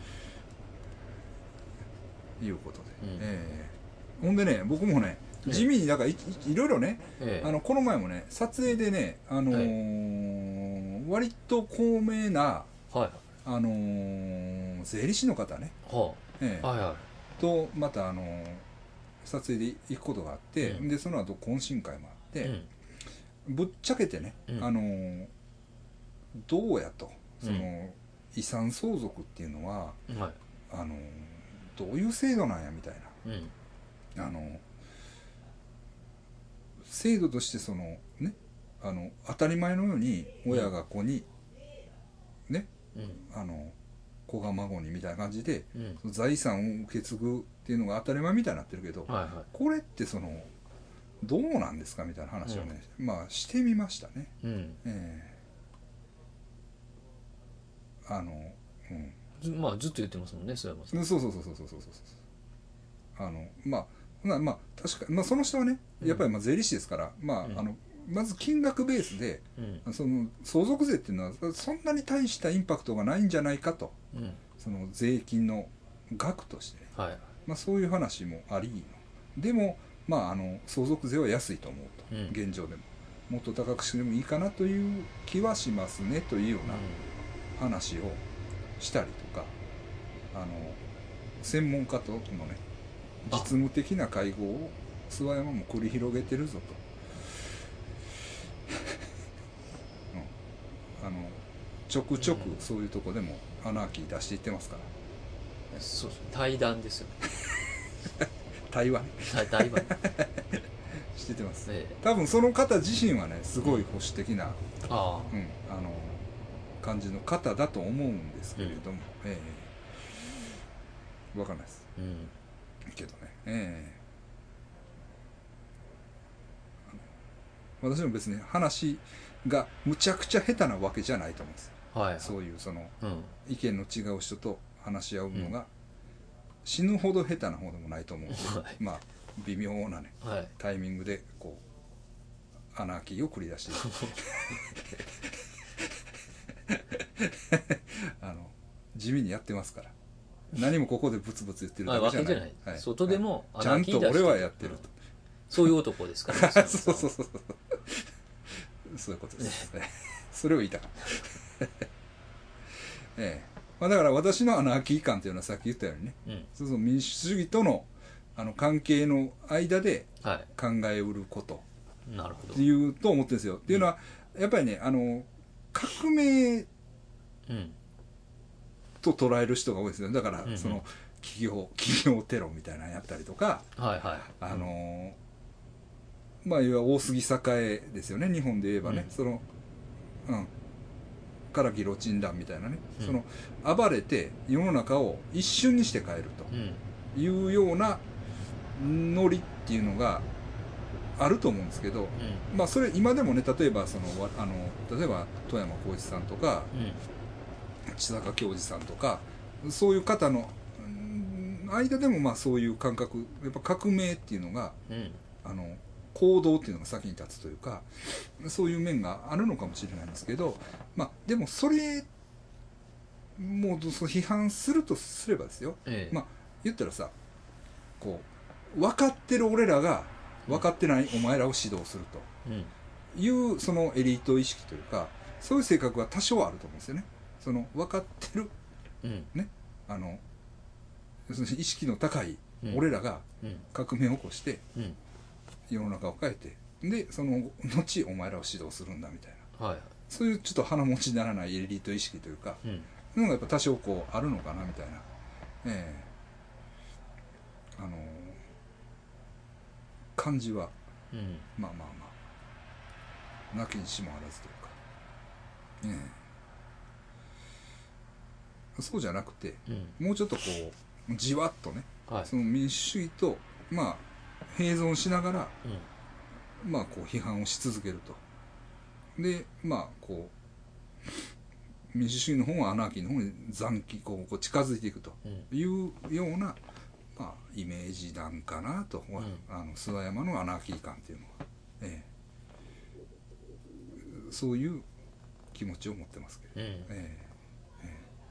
いうことで、うんえー、ほんでね僕もね地味にだから い, い, いろいろね、ええ、あのこの前もね撮影でね、あのーはい、割と高名な、はいあのー、税理士の方ね、はあええはいはい、とまた、あのー、撮影で行くことがあって、うん、でその後懇親会もあって、うん、ぶっちゃけてね、うん、あのー、どうやとその、うん、遺産相続っていうのは、はい、あのー、どういう制度なんやみたいな、うん、あのー制度としてそのねあの当たり前のように親が子に、うん、ね、うん、あの子が孫にみたいな感じで、うん、財産を受け継ぐっていうのが当たり前みたいになってるけど、はいはい、これってそのどうなんですかみたいな話をね、うん、まあしてみましたね、うんえー、あの、 うん、まあずっと言ってますもんねそれはそうそうそうそうそうそうそうあのまあまあ確か、まあ、その人はねやっぱりまあ税理士ですから、うん、まああのまず金額ベースで、うん、その相続税っていうのはそんなに大したインパクトがないんじゃないかと、うん、その税金の額として、ねはいまあ、そういう話もありのでも、まあ、あの相続税は安いと思うと、うん、現状でももっと高くしてもいいかなという気はしますねというような話をしたりとかあの専門家とのね実務的な会合を諏訪山も繰り広げてるぞと、うん、あのちょくちょくそういうとこでもアナーキー出していってますから、 うん、そう対談ですよ対話ね対話しててます、ええ、多分その方自身はねすごい保守的な、うん、 あうん、あの感じの方だと思うんですけれども、うん、ええ、分かんないです、うんけどね、えー、私も別に話がむちゃくちゃ下手なわけじゃないと思うんですよ、はいはい、そういうその、うん、意見の違う人と話し合うのが、うん、死ぬほど下手な方でもないと思うんで、はい、まあ微妙なね、はい、タイミングでこうアナーキーを繰り出してあの地味にやってますから何もここでブツブツ言ってるだけじゃない、 ないはい、外でもアナーキー出して、ちゃんと俺はやってると、うん、 そういう男ですからねそうそうそうそうそういうことです、ね、それを言いたかった、ええまあ、だから私のアナーキー感というのはさっき言ったようにね、うん、そうそう民主主義との、あの関係の間で考えうることっていうと思ってるんですよ、はい、っていうのはやっぱりねあの革命、うんと捉える人が多いですよ。だから、うんうん、その企業企業テロみたいなのやったりとか、はいはい、あのー、まあいわゆる大杉栄ですよね。日本で言えばね、うん、そのうんからギロチン弾みたいなね、うん、その暴れて世の中を一瞬にして変えるというようなノリっていうのがあると思うんですけど、うん、まあそれ今でもね例えばそのあの例えば富山浩一さんとか。うん千坂教授さんとかそういう方の間でもまあそういう感覚やっぱ革命っていうのが、うん、あの行動っていうのが先に立つというかそういう面があるのかもしれないんですけど、まあ、でもそれもう批判するとすればですよ、ええ、まあ言ったらさこう分かってる俺らが分かってないお前らを指導するという、うん、そのエリート意識というかそういう性格は多少あると思うんですよね。その分かってる、うん、ねあの意識の高い俺らが革命を起こして世の中を変えてでその後お前らを指導するんだみたいな、はい、そういうちょっと鼻持ちならないエリート意識というか、うん、 のがやっぱ多少こうあるのかなみたいな、ええ、あの感じは、 うん、 まあまあまあなきにしもあらずというか、ええ、そうじゃなくて、 うん、 もうちょっとこうじわっとね、 はい、 その民主主義とまあ併存しながら、 うん、 まあこう批判をし続けると。でまあこう民主主義の方はアナーキーの方に残機こうこう近づいていくというような、まあ、イメージなんかなと、うん、あの諏訪山のアナーキー感っていうのは、ええ、そういう気持ちを持ってますけど、うん、えええ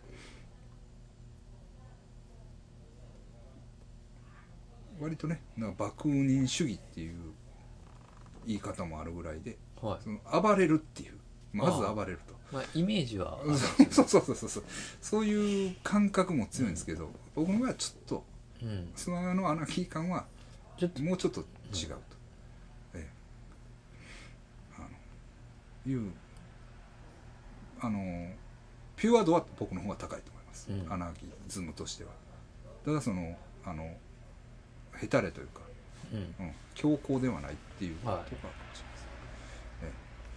え、割とねなんか幕人主義っていう言い方もあるぐらいで、はい、その暴れるっていうまず暴れると、 まあ、イメージはそうそうそうそうそうそういう感覚も強いんですけど、うん、僕の場合はちょっと、うん、そののアナキー感はちょっともうちょっと違うと、うん、ええ、あのいうあのピュア度は僕の方が高いと思います、うん、アナキズムとしては。ただそのあのヘタレというか、うんうん、強硬ではないっていうところかもしれないです、はい、え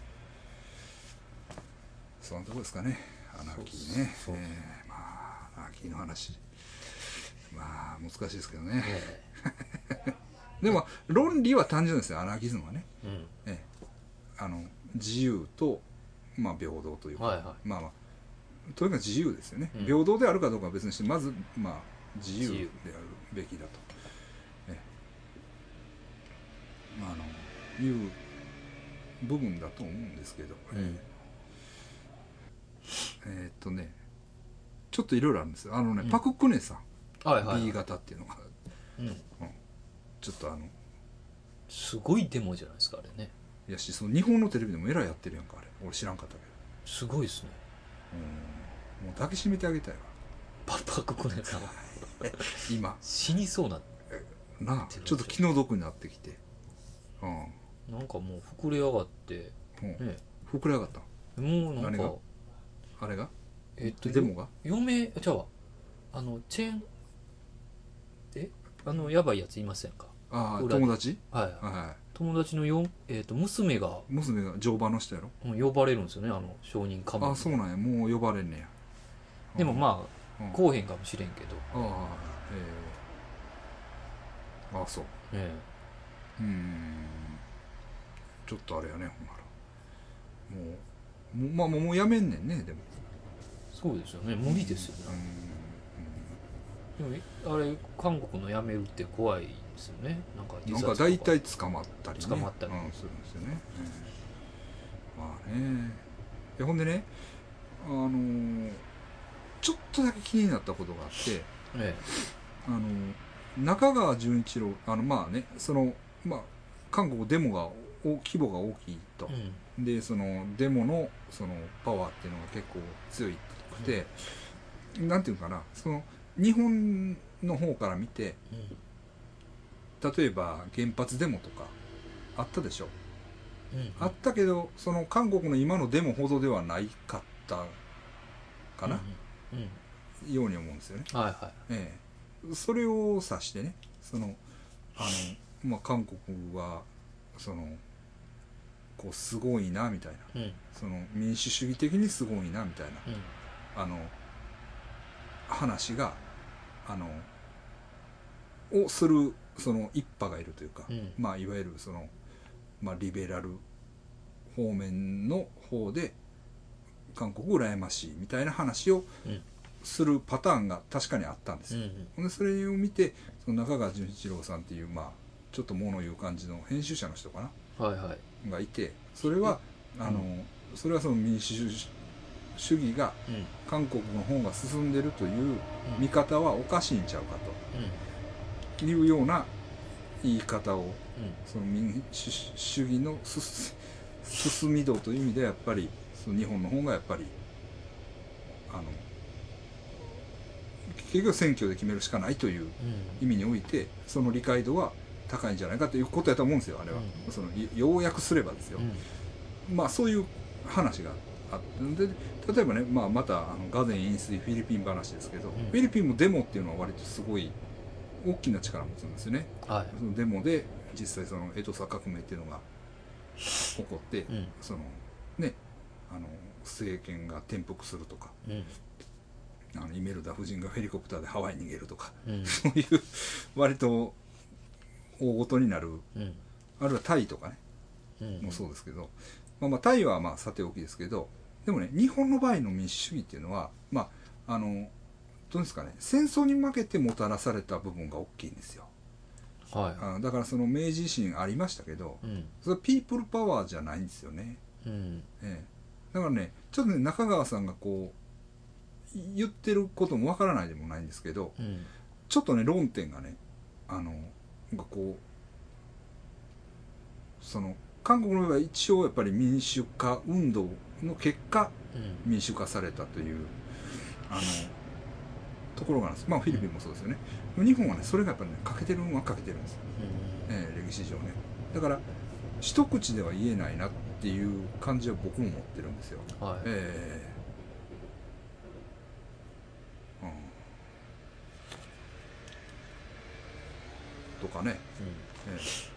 え、そんなところですかね、アナーキーね。えー、まあアナーキーの話まあ難しいですけどね、えー、でも論理は単純ですよ、アナーキズムはね、うん、えー、あの自由と、まあ、平等というか、はいはい、まあまあとにかく自由ですよね、うん、平等であるかどうかは別にしてまず、まあ、自由であるべきだと、えー、まあ、あのいう部分だと思うんですけど、うん、えー、っとねちょっといろいろあるんですよ。あのね、うん、パク・クネさん、はいはいはい、ビー 型っていうのが、うんうん、ちょっとあのすごいデモじゃないですかあれね。 いやしその日本のテレビでもえらいやってるやんかあれ。俺知らんかったけどすごいですね。 うんもう抱きしめてあげたいわパパク・クネさんは今死にそうななあちょっと気の毒になってきて、 うん、なんかもう膨れ上がって、 うん、ね、膨れ上がったもうなんかあれがえっとデモが嫁じゃああのチェーンえあのやばいやついませんか。 ああ友達、 はい、はい、友達のよ、えー、と娘が娘が乗馬の人やろ、 うん、呼ばれるんですよねあの証人喚問。 あそうなんやもう呼ばれんねや。 でもまあ、うん、こうへんかもしれんけどああえー、ああそうええー、うんちょっとあれやねほんならもうもうまあもうやめんねんねでもそうですよね無理ですよね、うんうん、でもあれ韓国のやめるって怖いですよね。なんかなんか大体捕まったりね捕まったり、 うん、するんですよね、うん、まあねいやほんでねあのー、ちょっとだけ気になったことがあって、ええ、あの中川純一郎あのまあねそのまあ韓国デモが規模が大きいと、うん、でそのデモのそのパワーっていうのが結構強いくて、うん、なんていうかなその日本の方から見て、うん、例えば原発デモとかあったでしょ、うんうん、あったけどその韓国の今のデモほどではないかったかな、うんうん、ように思うんですよね、はいはいええ、それを指してねそのあの、まあ、韓国はそのこうすごいなみたいな、うん、その民主主義的にすごいなみたいな、うん、あの話があのをするその一派がいるというか、うん、まあいわゆるその、まあ、リベラル方面の方で韓国羨ましいみたいな話をするパターンが確かにあったんですよ、うんうん、でそれを見てその中川純一郎さんっていう、まあ、ちょっと物言う感じの編集者の人かな、はいはい、がいてそれはあの、うん、それはその民主主義が韓国の方が進んでるという見方はおかしいんちゃうかというような言い方を、うん、その民主主義の進み度という意味でやっぱりその日本の方がやっぱりあの結局選挙で決めるしかないという意味においてその理解度は高いんじゃないかということやと思うんですよあれは、うん、その要約すればですよ、うん、まあそういう話があってで例えばね、まあ、またあのガゼン飲水フィリピン話ですけど、 うん、 フィリピンもデモっていうのは割とすごい大きな力を持つんですよね、 はい、 そのデモで実際そのエトサ革命っていうのが起こって、 うん、 そのねあの政権が転覆するとか、 うん、 あのイメルダ夫人がヘリコプターでハワイに逃げるとか、 うん、 そういう割と大ごとになる、 うん、 あるいはタイとかね、うん、もそうですけど、まあ、まあタイはまあさておきですけど、でもね日本の場合の民主主義っていうのはまああのどうですかね、戦争に負けてもたらされた部分が大きいんですよ、 はい、 あだからその明治維新ありましたけど、うん、それはピープルパワーじゃないんですよね、うんええ、だからねちょっとね中川さんがこう言ってることもわからないでもないんですけど、うん、ちょっとね論点がねあのがこうその韓国の場合は一応やっぱり民主化運動の結果、うん、民主化されたというあのところがあるんです。まあフィリピンもそうですよね、うん、日本はねそれがやっぱりね欠けてるのは欠けてるんですよ、うんえー、歴史上ね。だから一口では言えないなっていう感じは僕も持ってるんですよ、はいえーうん、とかね、うんえー、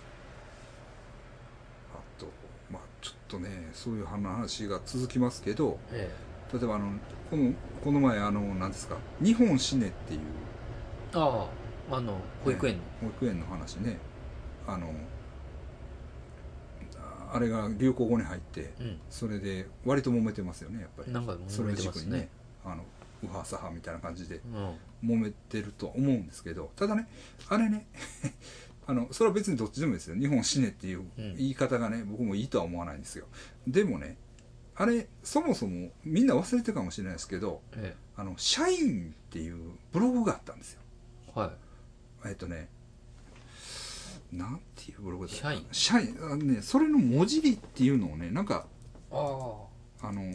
あとまあちょっとねそういう話が続きますけど、えー、例えばあのこのこの前あの何ですか日本死ねっていうあああの保育園の、 えー、保育園の話ね、あのあれが流行語に入って、うん、それで割と揉めてますよねやっぱり。 なんか揉めてますね。それを軸にねあの右派左派みたいな感じで揉めてると思うんですけど、ただねあれねあのそれは別にどっちでもいいですよ。日本死ねっていう言い方がね、うん、僕もいいとは思わないんですよ。でもねあれそもそもみんな忘れてるかもしれないですけど、ええ、あの社員っていうブログがあったんですよ。はい。えっとねなんていうブログだったかな。社員社員あのねそれの文字りっていうのをねなんかあああの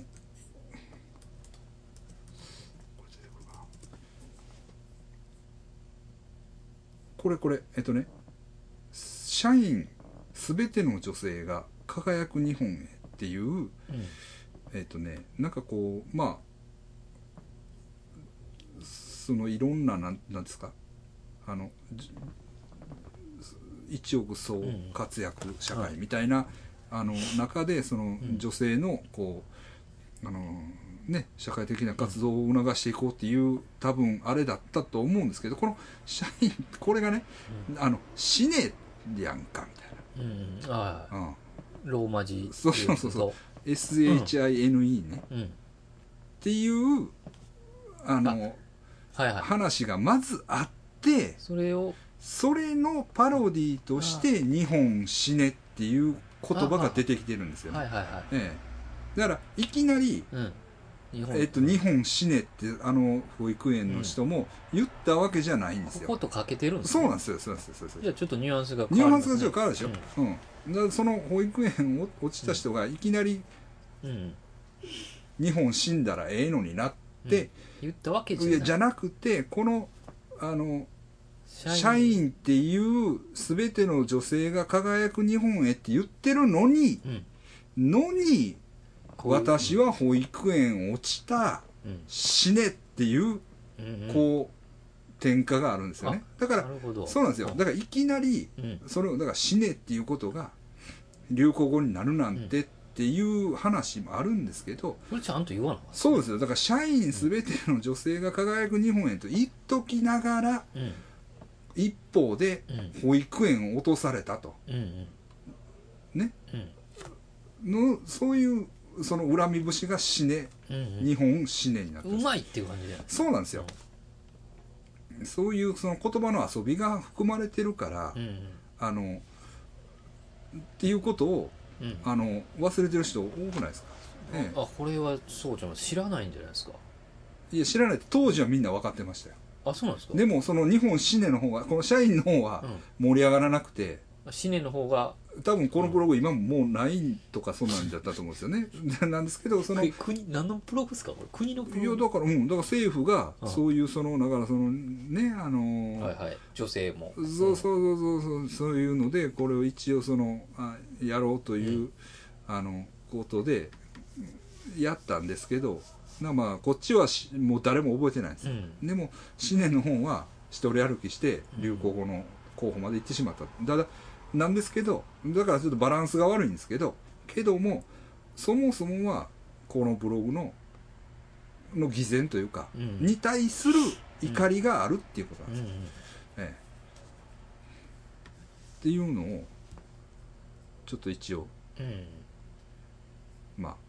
これこれえっとね社員すべての女性が輝く日本へっていう、うん、えっとねなんかこうまあそのいろんななんなんですかあの一億総活躍社会みたいな、うん、あの中でその女性のこうあのね社会的な活動を促していこうっていう多分あれだったと思うんですけど、この社員これがね、うん、あの死ねやんかみたいな、うん、ああ、 うん、ローマ字そうそうそうそう エスエイチアイエヌイー ね、うん、っていうあのあ、はいはい、話がまずあってそれをそれのパロディとして日本死ねっていう言葉が出てきてるんですよね。はいはいはいええ、だからいきなり、うん日本えっと、日本死ねってあの保育園の人も言ったわけじゃないんですよ。 こことかけてるんですね。そうなんですよ。そうなんですよ。 じゃあちょっとニュアンスが変わる、ね、ニュアンスがちょっと変わるでしょ。うん。うん、だからその保育園を落ちた人がいきなり、うん、日本死んだらええのになって、うん、 言ったわけじゃない。 じゃなくてこのあの社員っていう全ての女性が輝く日本へって言ってるのに、うん、のに私は保育園落ちた、うん、死ねっていう、うんうん、こう転化があるんですよね。だからそうなんですよ。だからいきなり、うん、それをだから死ねっていうことが流行語になるなんてっていう話もあるんですけど、 これちゃんと言わなかった。 そうですよ。だから社員全ての女性が輝く日本へと言っときながら、うん一方で保育園を落とされたと、うんうん、ね、うん、のそういうその恨み節が死ね、うんうん、日本死ねになってうまいっていう感じじゃないそうなんですよ、うん、そういうその言葉の遊びが含まれてるから、うんうん、あのっていうことを、うん、あの忘れてる人多くないですか、 ね、あ, あこれはそうじゃん知らないんじゃないですか。 いや知らない当時はみんな分かってましたよ。 あ、そうなんですか。 でもその日本シネの方がこの社員の方は盛り上がらなくて、 うん、シネの方が多分このブログ今ももうないとかそんなんだったと思うんですよねなんですけどその国何のブログですかこれ国のブログ。 いやだからうんだから政府がそういうそのだからそのねあのはいはい女性もそうそうそうそうそうそういうのでこれを一応そのあやろうという、うん、あのことでやったんですけど、なまあこっちはしもう誰も覚えてないんですよ、 うんでも思念の本は一人歩きして流行語の候補まで行ってしまった、ただなんですけど、だからちょっとバランスが悪いんですけど、けどもそもそもはこのブログのの偽善というか、 うん、 に対する怒りがあるっていうことなんですよ、 うんうん、 ええ、っていうのをちょっと一応、 うん、まあ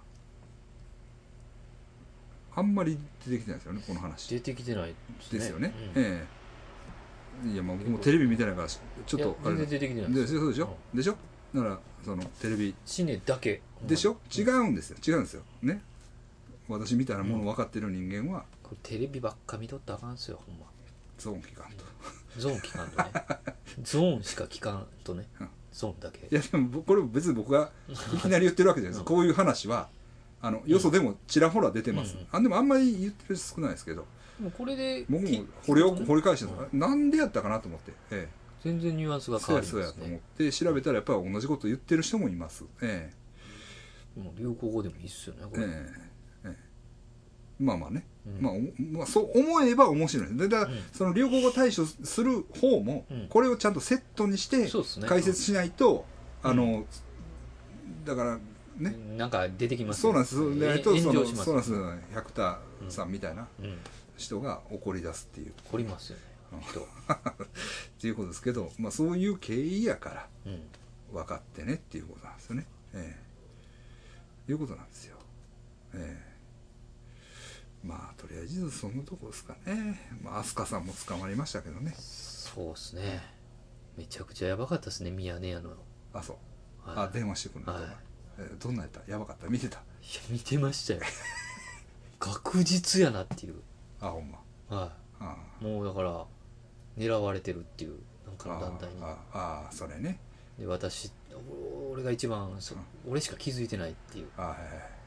あんまり出てきてないですよねこの話。 出てきてないですね。 ですよね、 うん、 ええ、いやまあ僕もテレビ見てないからちょっとあれ全然出てきてないですそうでしょ、うん、でしょ、だからそのテレビシネだけでしょ、うん、違うんですよ違うんですよね、私みたいなもの分かってる人間は、 これテレビばっか見とったらあかんすよほんま。 ゾーン聞かんとゾーン聞かんとねゾーンしか聞かんとね、うん、ゾーンだけ。 いやでもこれ別に僕がいきなり言ってるわけじゃないです、うん、こういう話はあのよそでもちらほら出てます、うん、あでもあんまり言ってる人少ないですけど、 もうこれで僕も掘り掘り返して、うん、なんでやったかなと思って、ええ、 全然ニュアンスが変わりますね。 そうやそうやと思って調べたらやっぱり同じこと言ってる人もいます、ええ、もう流行語でもいいっすよねこれ、 えええ、まあまあね、 うん、 まあ、まあそう思えば面白いです。だから、うん、その流行語対処する方も、うん、これをちゃんとセットにして解説しないと、うん、あのだからね、 なんか出てきます、ね、 そうなんです。でないとそのします、 そうなんです。百田さんみたいな人が怒り出すっていう。 怒りますよね。人っていうことですけど、まあそういう経緯やから分かってねっていうことなんですよね。ええ、いうことなんですよ。ええ、まあとりあえずそのとこですかね。まあ飛鳥さんも捕まりましたけどね。 そうですね。めちゃくちゃやばかったですね、ミヤネ屋の。 あ、そう。はい、あ、電話してくるの、はい、どんなやったやばかった見てた？いや見てましたよ確実やなっていう。 あ、ほんま。 はい、ああ、もうだから狙われてるっていうなんかの団体に。 ああ、ああ、それね。 で私俺が一番そ、うん、俺しか気づいてないっていう。 あ、はいはい。